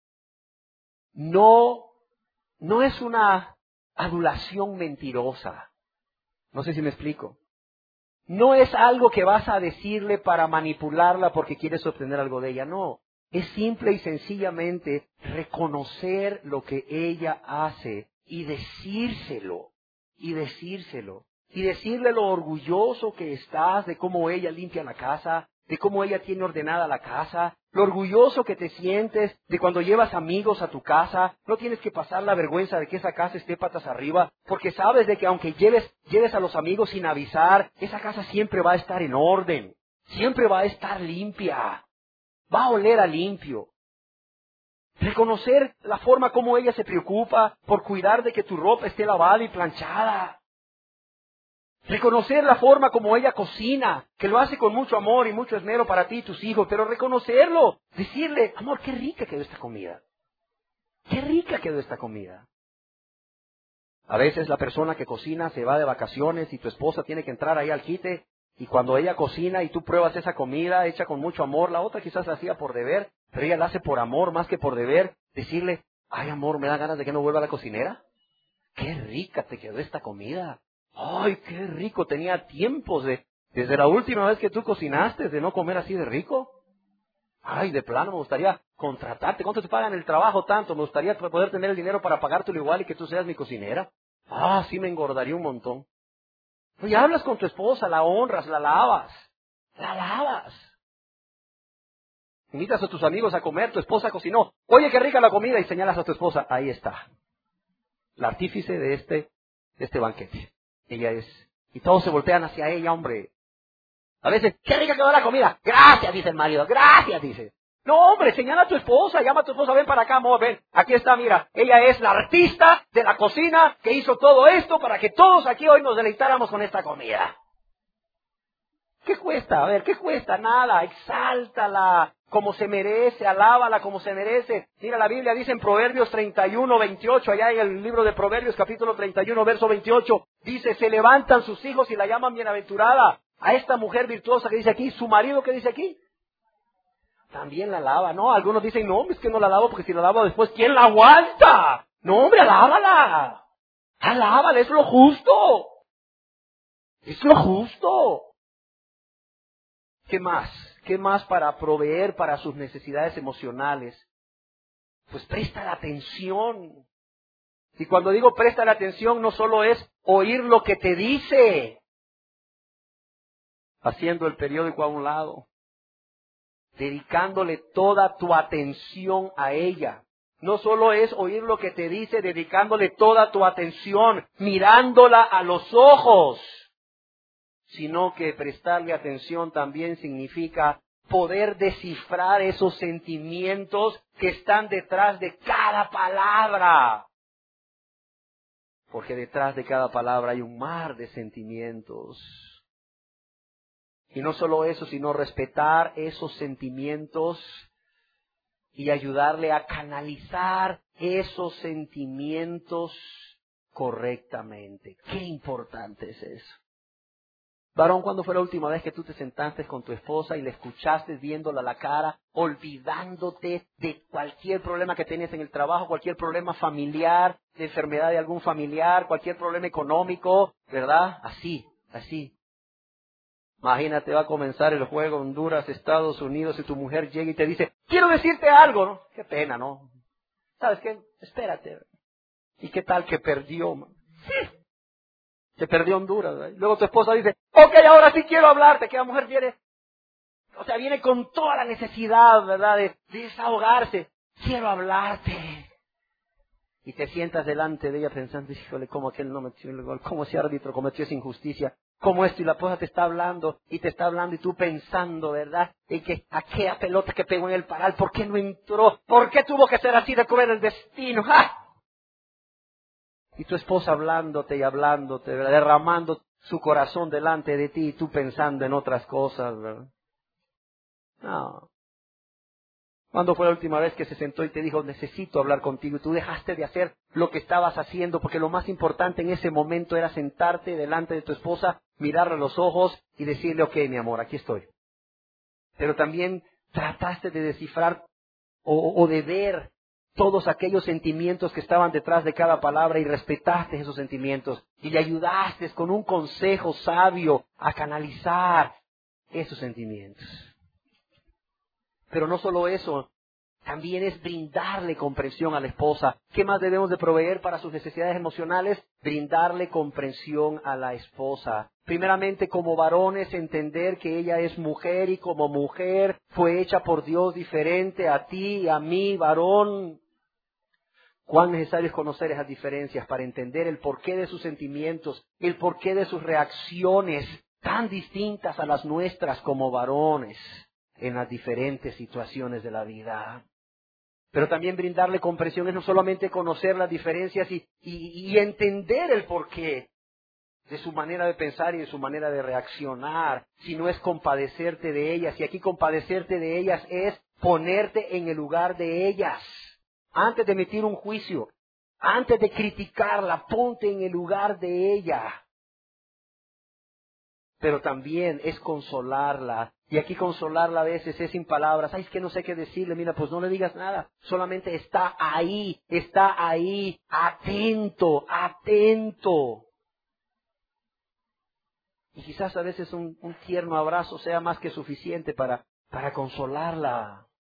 No es una adulación mentirosa. No sé si me explico. No es algo que vas a decirle para manipularla porque quieres obtener algo de ella, no. Es simple y sencillamente reconocer lo que ella hace y decírselo, y decirle lo orgulloso que estás de cómo ella limpia la casa, de cómo ella tiene ordenada la casa, lo orgulloso que te sientes de cuando llevas amigos a tu casa, no tienes que pasar la vergüenza de que esa casa esté patas arriba, porque sabes de que aunque lleves a los amigos sin avisar, esa casa siempre va a estar en orden, siempre va a estar limpia, va a oler a limpio. Reconocer la forma como ella se preocupa por cuidar de que tu ropa esté lavada y planchada. Reconocer la forma como ella cocina, que lo hace con mucho amor y mucho esmero para ti y tus hijos, pero reconocerlo, decirle, amor, qué rica quedó esta comida. Qué rica quedó esta comida. A veces la persona que cocina se va de vacaciones y tu esposa tiene que entrar ahí al quite, y cuando ella cocina y tú pruebas esa comida hecha con mucho amor, la otra quizás la hacía por deber, pero ella la hace por amor más que por deber, decirle, ay amor, me da ganas de que no vuelva a la cocinera. Qué rica te quedó esta comida. ¡Ay, qué rico! Tenía tiempos desde la última vez que tú cocinaste, de no comer así de rico. Ay, de plano me gustaría contratarte. ¿Cuánto te pagan el trabajo tanto? Me gustaría poder tener el dinero para pagártelo igual y que tú seas mi cocinera. Ah, sí me engordaría un montón. Oye, hablas con tu esposa, la honras, la alabas. La alabas. Invitas a tus amigos a comer, tu esposa cocinó. Oye, qué rica la comida, y señalas a tu esposa. Ahí está. La artífice de este banquete. Ella es. Y todos se voltean hacia ella, hombre. A veces, qué rica quedó la comida. Gracias, dice el marido. Gracias, dice. No, hombre, señala a tu esposa, llama a tu esposa, ven para acá, amor, ven. Aquí está, mira. Ella es la artista de la cocina que hizo todo esto para que todos aquí hoy nos deleitáramos con esta comida. ¿Qué cuesta? A ver, ¿qué cuesta? Nada. Exáltala como se merece, alábala como se merece. Mira, la Biblia dice en Proverbios 31, 28, allá en el libro de Proverbios, capítulo 31, verso 28, dice, se levantan sus hijos y la llaman bienaventurada. A esta mujer virtuosa que dice aquí, su marido que dice aquí, también la alaba, ¿no? Algunos dicen, no, es que no la alabo porque si la alabo después, ¿quién la aguanta? No, hombre, alábala. Alábala, es lo justo. Es lo justo. ¿Qué más? ¿Qué más para proveer para sus necesidades emocionales? Pues presta la atención. Y cuando digo presta la atención, no solo es oír lo que te dice, haciendo el periódico a un lado, dedicándole toda tu atención a ella. No solo es oír lo que te dice, dedicándole toda tu atención, mirándola a los ojos, sino que prestarle atención también significa poder descifrar esos sentimientos que están detrás de cada palabra. Porque detrás de cada palabra hay un mar de sentimientos. Y no solo eso, sino respetar esos sentimientos y ayudarle a canalizar esos sentimientos correctamente. Qué importante es eso. Varón, ¿cuándo fue la última vez que tú te sentaste con tu esposa y le escuchaste viéndola a la cara, olvidándote de cualquier problema que tenías en el trabajo, cualquier problema familiar, de enfermedad de algún familiar, cualquier problema económico, ¿verdad? Así. Imagínate, va a comenzar el juego Honduras, Estados Unidos, y tu mujer llega y te dice, quiero decirte algo, ¿no? Qué pena, ¿no? ¿Sabes qué? Espérate. ¿Y qué tal que perdió? Se perdió Honduras, ¿verdad? Luego tu esposa dice, ok, ahora sí quiero hablarte, que la mujer viene con toda la necesidad, ¿verdad?, de desahogarse. Quiero hablarte. Y te sientas delante de ella pensando, híjole, cómo aquel no metió el gol, cómo ese árbitro cometió esa injusticia, cómo esto, y la esposa te está hablando, y tú pensando, ¿verdad?, de que aquella pelota que pegó en el paral, ¿por qué no entró? ¿Por qué tuvo que ser así de cruel el destino? ¡Ah! Y tu esposa hablándote, ¿verdad?, derramando su corazón delante de ti, y tú pensando en otras cosas, ¿verdad? No. ¿Cuándo fue la última vez que se sentó y te dijo, necesito hablar contigo? Y tú dejaste de hacer lo que estabas haciendo, porque lo más importante en ese momento era sentarte delante de tu esposa, mirarle a los ojos y decirle, ok, mi amor, aquí estoy. Pero también trataste de descifrar o de ver todos aquellos sentimientos que estaban detrás de cada palabra y respetaste esos sentimientos y le ayudaste con un consejo sabio a canalizar esos sentimientos. Pero no solo eso, también es brindarle comprensión a la esposa. ¿Qué más debemos de proveer para sus necesidades emocionales? Brindarle comprensión a la esposa. Primeramente, como varones, entender que ella es mujer y como mujer fue hecha por Dios diferente a ti y a mí, varón. Cuán necesario es conocer esas diferencias para entender el porqué de sus sentimientos, el porqué de sus reacciones tan distintas a las nuestras como varones en las diferentes situaciones de la vida. Pero también brindarle comprensión es no solamente conocer las diferencias y entender el porqué de su manera de pensar y de su manera de reaccionar, sino es compadecerte de ellas. Y aquí compadecerte de ellas es ponerte en el lugar de ellas. Antes de emitir un juicio, antes de criticarla, ponte en el lugar de ella. Pero también es consolarla. Y aquí consolarla a veces es sin palabras. Ay, es que no sé qué decirle. Mira, pues no le digas nada. Solamente está ahí, atento. Y quizás a veces un tierno abrazo sea más que suficiente para consolarla.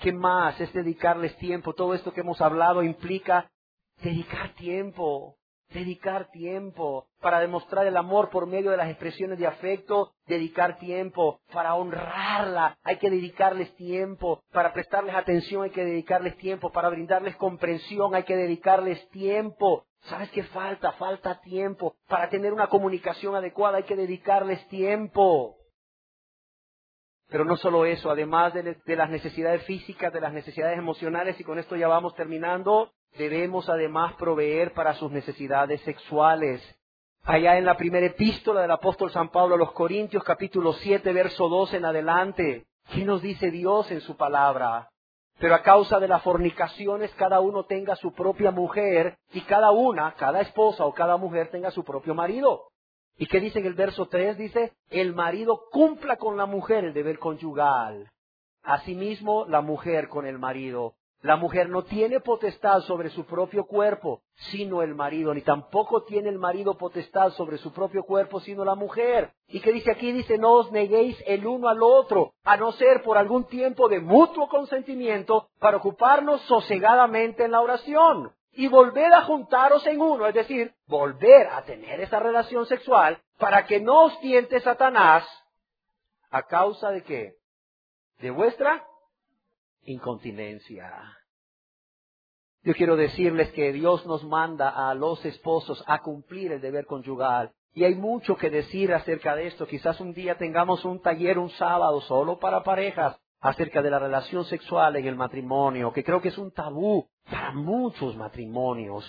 ¿Qué más? Es dedicarles tiempo. Todo esto que hemos hablado implica dedicar tiempo para demostrar el amor por medio de las expresiones de afecto, dedicar tiempo para honrarla, hay que dedicarles tiempo, para prestarles atención hay que dedicarles tiempo, para brindarles comprensión hay que dedicarles tiempo. ¿Sabes qué falta? Falta tiempo. Para tener una comunicación adecuada hay que dedicarles tiempo. Pero no solo eso, además de las necesidades físicas, de las necesidades emocionales, y con esto ya vamos terminando, debemos además proveer para sus necesidades sexuales. Allá en la primera epístola del apóstol San Pablo a los Corintios, capítulo 7, verso 2 en adelante, ¿qué nos dice Dios en su palabra? Pero a causa de las fornicaciones, cada uno tenga su propia mujer, y cada esposa o cada mujer tenga su propio marido. ¿Y qué dice en el verso 3? Dice, el marido cumpla con la mujer el deber conyugal. Asimismo, la mujer con el marido. La mujer no tiene potestad sobre su propio cuerpo, sino el marido, ni tampoco tiene el marido potestad sobre su propio cuerpo, sino la mujer. ¿Y qué dice aquí? Dice, no os neguéis el uno al otro, a no ser por algún tiempo de mutuo consentimiento, para ocuparnos sosegadamente en la oración. Y volver a juntaros en uno, es decir, volver a tener esa relación sexual, para que no os tiente Satanás, ¿a causa de qué? De vuestra incontinencia. Yo quiero decirles que Dios nos manda a los esposos a cumplir el deber conyugal. Y hay mucho que decir acerca de esto. Quizás un día tengamos un taller, un sábado, solo para parejas, acerca de la relación sexual en el matrimonio, que creo que es un tabú para muchos matrimonios.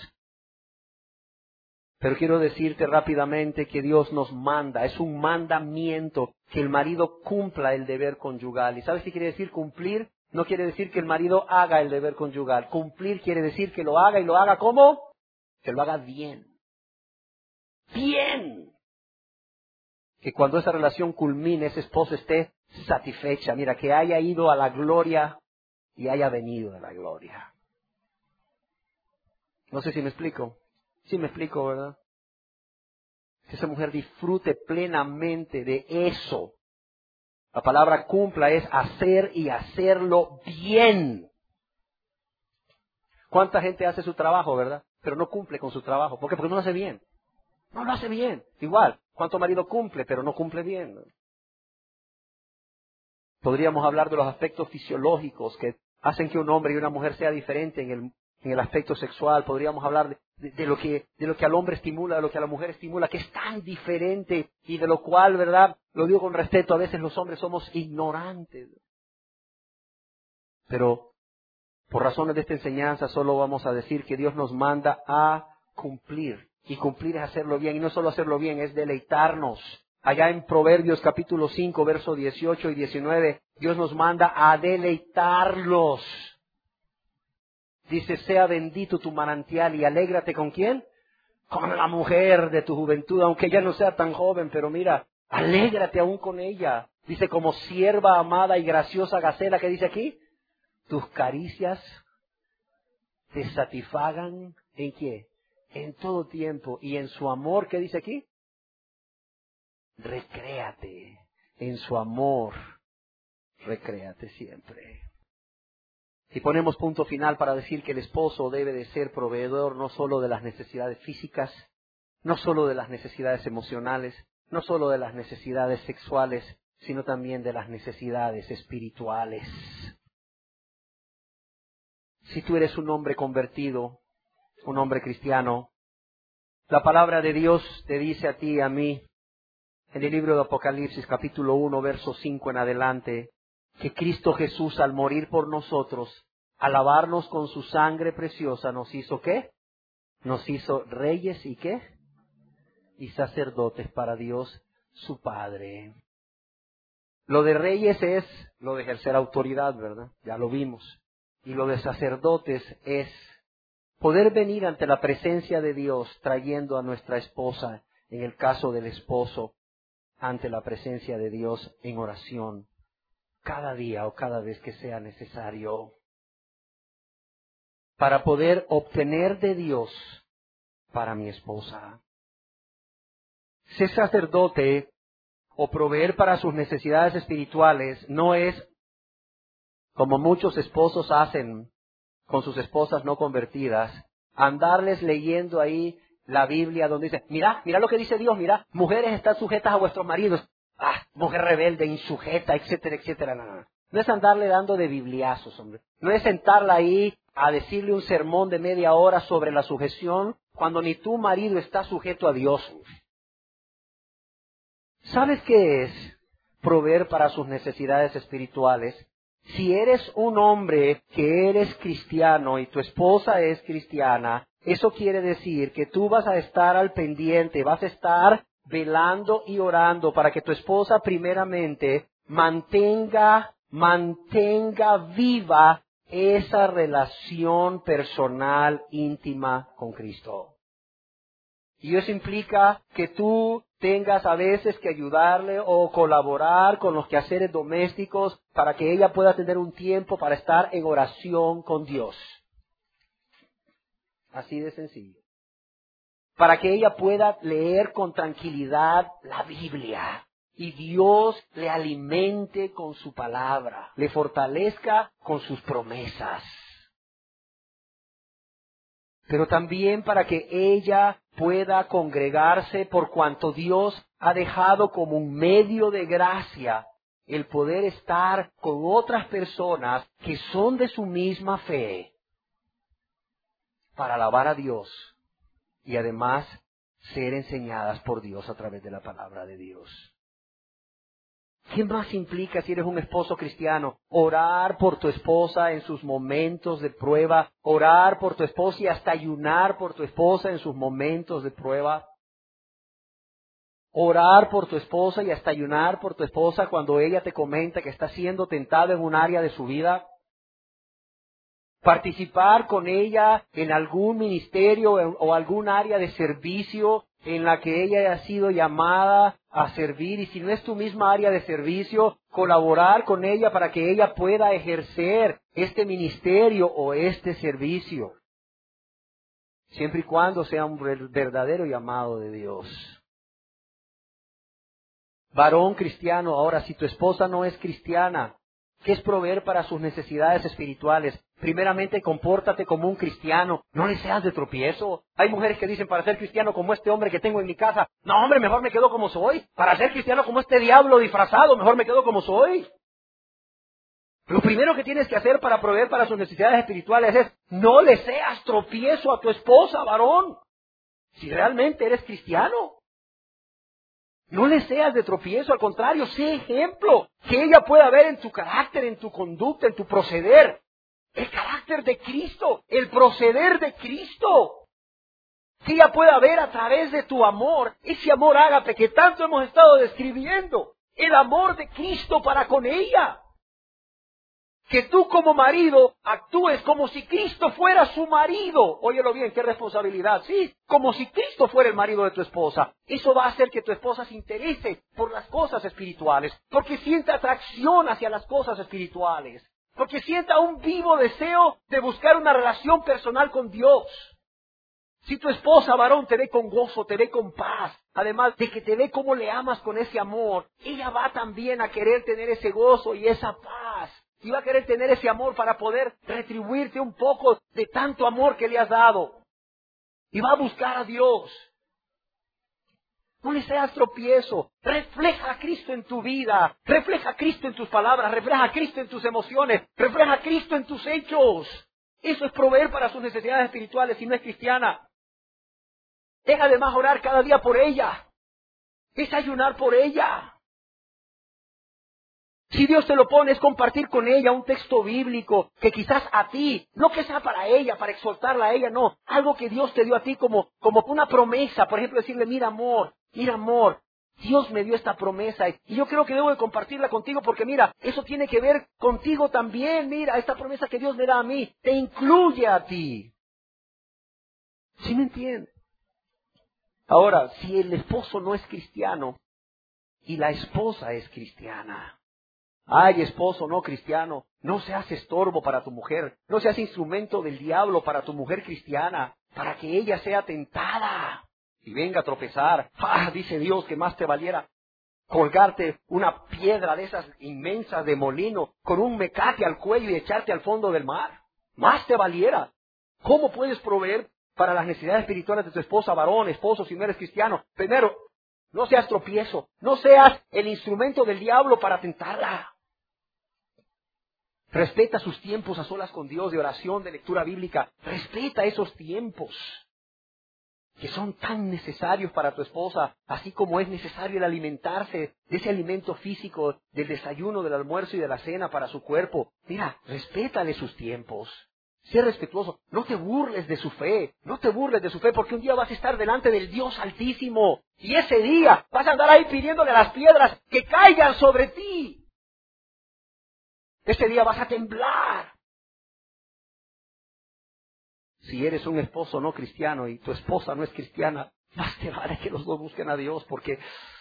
Pero quiero decirte rápidamente que Dios nos manda, es un mandamiento, que el marido cumpla el deber conyugal. ¿Y sabes qué quiere decir cumplir? No quiere decir que el marido haga el deber conyugal. Cumplir quiere decir que lo haga, y lo haga ¿cómo? Que lo haga bien. Bien. Que cuando esa relación culmine, ese esposo esté satisfecha. Mira, que haya ido a la gloria y haya venido a la gloria. No sé si me explico. Sí me explico, ¿verdad? Que esa mujer disfrute plenamente de eso. La palabra cumpla es hacer y hacerlo bien. ¿Cuánta gente hace su trabajo, verdad? Pero no cumple con su trabajo. ¿Por qué? Porque no lo hace bien. No lo hace bien. Igual, ¿cuánto marido cumple, pero no cumple bien? Podríamos hablar de los aspectos fisiológicos que hacen que un hombre y una mujer sea diferente en el aspecto sexual. Podríamos hablar de lo que al hombre estimula, de lo que a la mujer estimula, que es tan diferente y de lo cual, ¿verdad? Lo digo con respeto, a veces los hombres somos ignorantes. Pero por razones de esta enseñanza solo vamos a decir que Dios nos manda a cumplir. Y cumplir es hacerlo bien. Y no solo hacerlo bien, es deleitarnos. Allá en Proverbios capítulo 5, versos 18 y 19, Dios nos manda a deleitarlos. Dice, sea bendito tu manantial y alégrate ¿con quién? Con la mujer de tu juventud, aunque ella no sea tan joven, pero mira, alégrate aún con ella. Dice, como sierva amada y graciosa gacela, ¿qué dice aquí? Tus caricias te satisfagan ¿en qué? En todo tiempo. Y en su amor, ¿qué dice aquí? Recréate. En su amor, recréate siempre. Y ponemos punto final para decir que el esposo debe de ser proveedor no solo de las necesidades físicas, no solo de las necesidades emocionales, no solo de las necesidades sexuales, sino también de las necesidades espirituales. Si tú eres un hombre convertido, un hombre cristiano, la palabra de Dios te dice a ti y a mí, en el libro de Apocalipsis, capítulo 1, verso 5 en adelante, que Cristo Jesús, al morir por nosotros, al lavarnos con su sangre preciosa, nos hizo ¿qué? Nos hizo reyes y ¿qué? Y sacerdotes para Dios, su Padre. Lo de reyes es lo de ejercer autoridad, ¿verdad? Ya lo vimos. Y lo de sacerdotes es poder venir ante la presencia de Dios trayendo a nuestra esposa, en el caso del esposo, ante la presencia de Dios en oración, cada día o cada vez que sea necesario, para poder obtener de Dios para mi esposa. Ser sacerdote o proveer para sus necesidades espirituales no es como muchos esposos hacen con sus esposas no convertidas, andarles leyendo ahí la Biblia donde dice, mira lo que dice Dios, mira, mujeres están sujetas a vuestros maridos. Mujer rebelde, insujeta, etcétera, etcétera. No es andarle dando de bibliazos, hombre. No es sentarla ahí a decirle un sermón de media hora sobre la sujeción cuando ni tu marido está sujeto a Dios. ¿Sabes qué es proveer para sus necesidades espirituales? Si eres un hombre que eres cristiano y tu esposa es cristiana, eso quiere decir que tú vas a estar al pendiente, vas a estar velando y orando para que tu esposa primeramente mantenga viva esa relación personal íntima con Cristo. Y eso implica que tú tengas a veces que ayudarle o colaborar con los quehaceres domésticos para que ella pueda tener un tiempo para estar en oración con Dios. Así de sencillo. Para que ella pueda leer con tranquilidad la Biblia y Dios le alimente con su palabra, le fortalezca con sus promesas. Pero también para que ella pueda congregarse por cuanto Dios ha dejado como un medio de gracia el poder estar con otras personas que son de su misma fe para alabar a Dios y además ser enseñadas por Dios a través de la palabra de Dios. ¿Qué más implica si eres un esposo cristiano? Orar por tu esposa en sus momentos de prueba, orar por tu esposa y hasta ayunar por tu esposa en sus momentos de prueba. Orar por tu esposa y hasta ayunar por tu esposa cuando ella te comenta que está siendo tentada en un área de su vida. Participar con ella en algún ministerio o algún área de servicio en la que ella haya sido llamada a servir, y si no es tu misma área de servicio, colaborar con ella para que ella pueda ejercer este ministerio o este servicio, siempre y cuando sea un verdadero llamado de Dios. Varón cristiano, ahora si tu esposa no es cristiana, ¿qué es proveer para sus necesidades espirituales? Primeramente, compórtate como un cristiano. No le seas de tropiezo. Hay mujeres que dicen, para ser cristiano como este hombre que tengo en mi casa, no hombre, mejor me quedo como soy. Para ser cristiano como este diablo disfrazado, mejor me quedo como soy. Lo primero que tienes que hacer para proveer para sus necesidades espirituales es, no le seas tropiezo a tu esposa, varón. Si realmente eres cristiano. No le seas de tropiezo, al contrario, sé ejemplo. Que ella pueda ver en tu carácter, en tu conducta, en tu proceder, el carácter de Cristo, el proceder de Cristo. Que ella pueda ver a través de tu amor, ese amor ágape que tanto hemos estado describiendo, el amor de Cristo para con ella. Que tú como marido actúes como si Cristo fuera su marido. Óyelo bien, qué responsabilidad. Sí, como si Cristo fuera el marido de tu esposa. Eso va a hacer que tu esposa se interese por las cosas espirituales, porque sienta atracción hacia las cosas espirituales, porque sienta un vivo deseo de buscar una relación personal con Dios. Si tu esposa, varón, te ve con gozo, te ve con paz, además de que te ve como le amas con ese amor, ella va también a querer tener ese gozo y esa paz. Y va a querer tener ese amor para poder retribuirte un poco de tanto amor que le has dado. Y va a buscar a Dios. No le seas tropiezo. Refleja a Cristo en tu vida. Refleja a Cristo en tus palabras. Refleja a Cristo en tus emociones. Refleja a Cristo en tus hechos. Eso es proveer para sus necesidades espirituales si no es cristiana. Deja de más orar cada día por ella. Es ayunar por ella. Si Dios te lo pone, es compartir con ella un texto bíblico que quizás a ti, no que sea para ella, para exhortarla a ella, no. Algo que Dios te dio a ti como una promesa. Por ejemplo, decirle, mira amor, Dios me dio esta promesa y yo creo que debo de compartirla contigo porque mira, eso tiene que ver contigo también. Mira, esta promesa que Dios me da a mí, te incluye a ti. ¿Sí me entiendes? Ahora, si el esposo no es cristiano y la esposa es cristiana, ay, esposo no cristiano, no seas estorbo para tu mujer, no seas instrumento del diablo para tu mujer cristiana, para que ella sea tentada y venga a tropezar. Dice Dios que más te valiera colgarte una piedra de esas inmensas de molino con un mecate al cuello y echarte al fondo del mar. Más te valiera. ¿Cómo puedes proveer para las necesidades espirituales de tu esposa, varón, esposo, si no eres cristiano? Primero, no seas tropiezo, no seas el instrumento del diablo para tentarla. Respeta sus tiempos a solas con Dios, de oración, de lectura bíblica. Respeta esos tiempos que son tan necesarios para tu esposa, así como es necesario el alimentarse de ese alimento físico, del desayuno, del almuerzo y de la cena para su cuerpo. Mira, respétale sus tiempos. Sé respetuoso. No te burles de su fe. No te burles de su fe, porque un día vas a estar delante del Dios Altísimo. Y ese día vas a andar ahí pidiéndole a las piedras que caigan sobre ti. Ese día vas a temblar. Si eres un esposo no cristiano y tu esposa no es cristiana, más te vale que los dos busquen a Dios, porque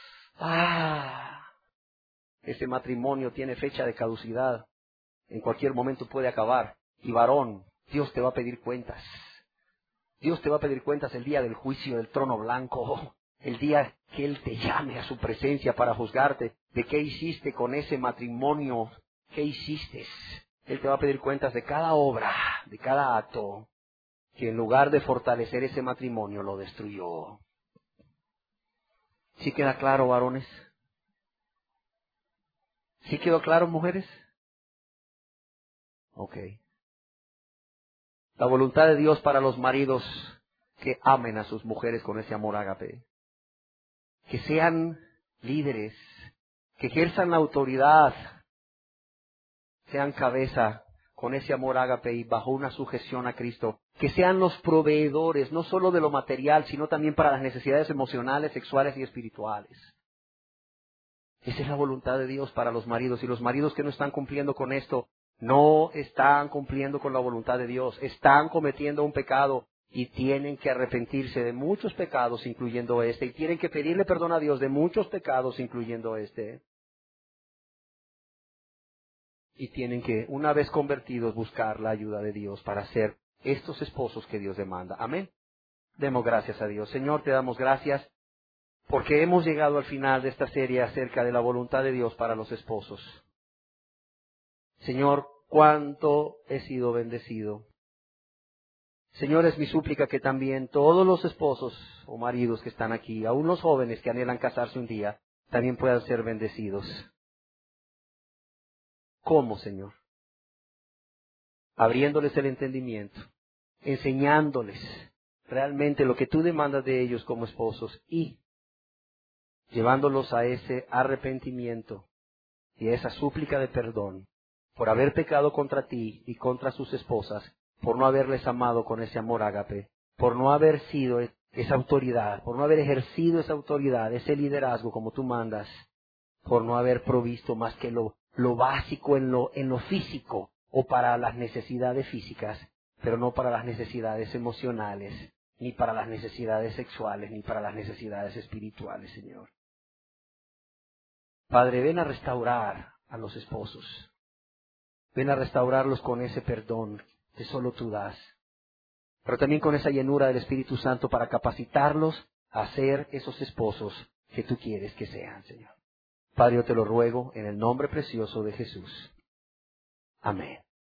ese matrimonio tiene fecha de caducidad. En cualquier momento puede acabar. Y varón, Dios te va a pedir cuentas. Dios te va a pedir cuentas el día del juicio del trono blanco. El día que Él te llame a su presencia para juzgarte de qué hiciste con ese matrimonio. ¿Qué hiciste? Él te va a pedir cuentas de cada obra, de cada acto, que en lugar de fortalecer ese matrimonio lo destruyó. ¿Sí queda claro, varones? ¿Sí quedó claro, mujeres? Ok. La voluntad de Dios para los maridos que amen a sus mujeres con ese amor ágape. Que sean líderes, que ejerzan la autoridad, sean cabeza con ese amor ágape y bajo una sujeción a Cristo. Que sean los proveedores, no solo de lo material, sino también para las necesidades emocionales, sexuales y espirituales. Esa es la voluntad de Dios para los maridos. Y los maridos que no están cumpliendo con esto, no están cumpliendo con la voluntad de Dios. Están cometiendo un pecado y tienen que arrepentirse de muchos pecados, incluyendo este. Y tienen que pedirle perdón a Dios de muchos pecados, incluyendo este. Y tienen que, una vez convertidos, buscar la ayuda de Dios para ser estos esposos que Dios demanda. Amén. Demos gracias a Dios. Señor, te damos gracias porque hemos llegado al final de esta serie acerca de la voluntad de Dios para los esposos. Señor, cuánto he sido bendecido. Señor, es mi súplica que también todos los esposos o maridos que están aquí, aún los jóvenes que anhelan casarse un día, también puedan ser bendecidos. ¿Cómo, Señor? Abriéndoles el entendimiento, enseñándoles realmente lo que tú demandas de ellos como esposos y llevándolos a ese arrepentimiento y a esa súplica de perdón por haber pecado contra ti y contra sus esposas, por no haberles amado con ese amor ágape, por no haber sido esa autoridad, por no haber ejercido esa autoridad, ese liderazgo como tú mandas, por no haber provisto más que lo básico en lo físico o para las necesidades físicas, pero no para las necesidades emocionales, ni para las necesidades sexuales, ni para las necesidades espirituales, Señor. Padre, ven a restaurar a los esposos. Ven a restaurarlos con ese perdón que solo tú das, pero también con esa llenura del Espíritu Santo para capacitarlos a ser esos esposos que tú quieres que sean, Señor. Padre, yo te lo ruego en el nombre precioso de Jesús. Amén.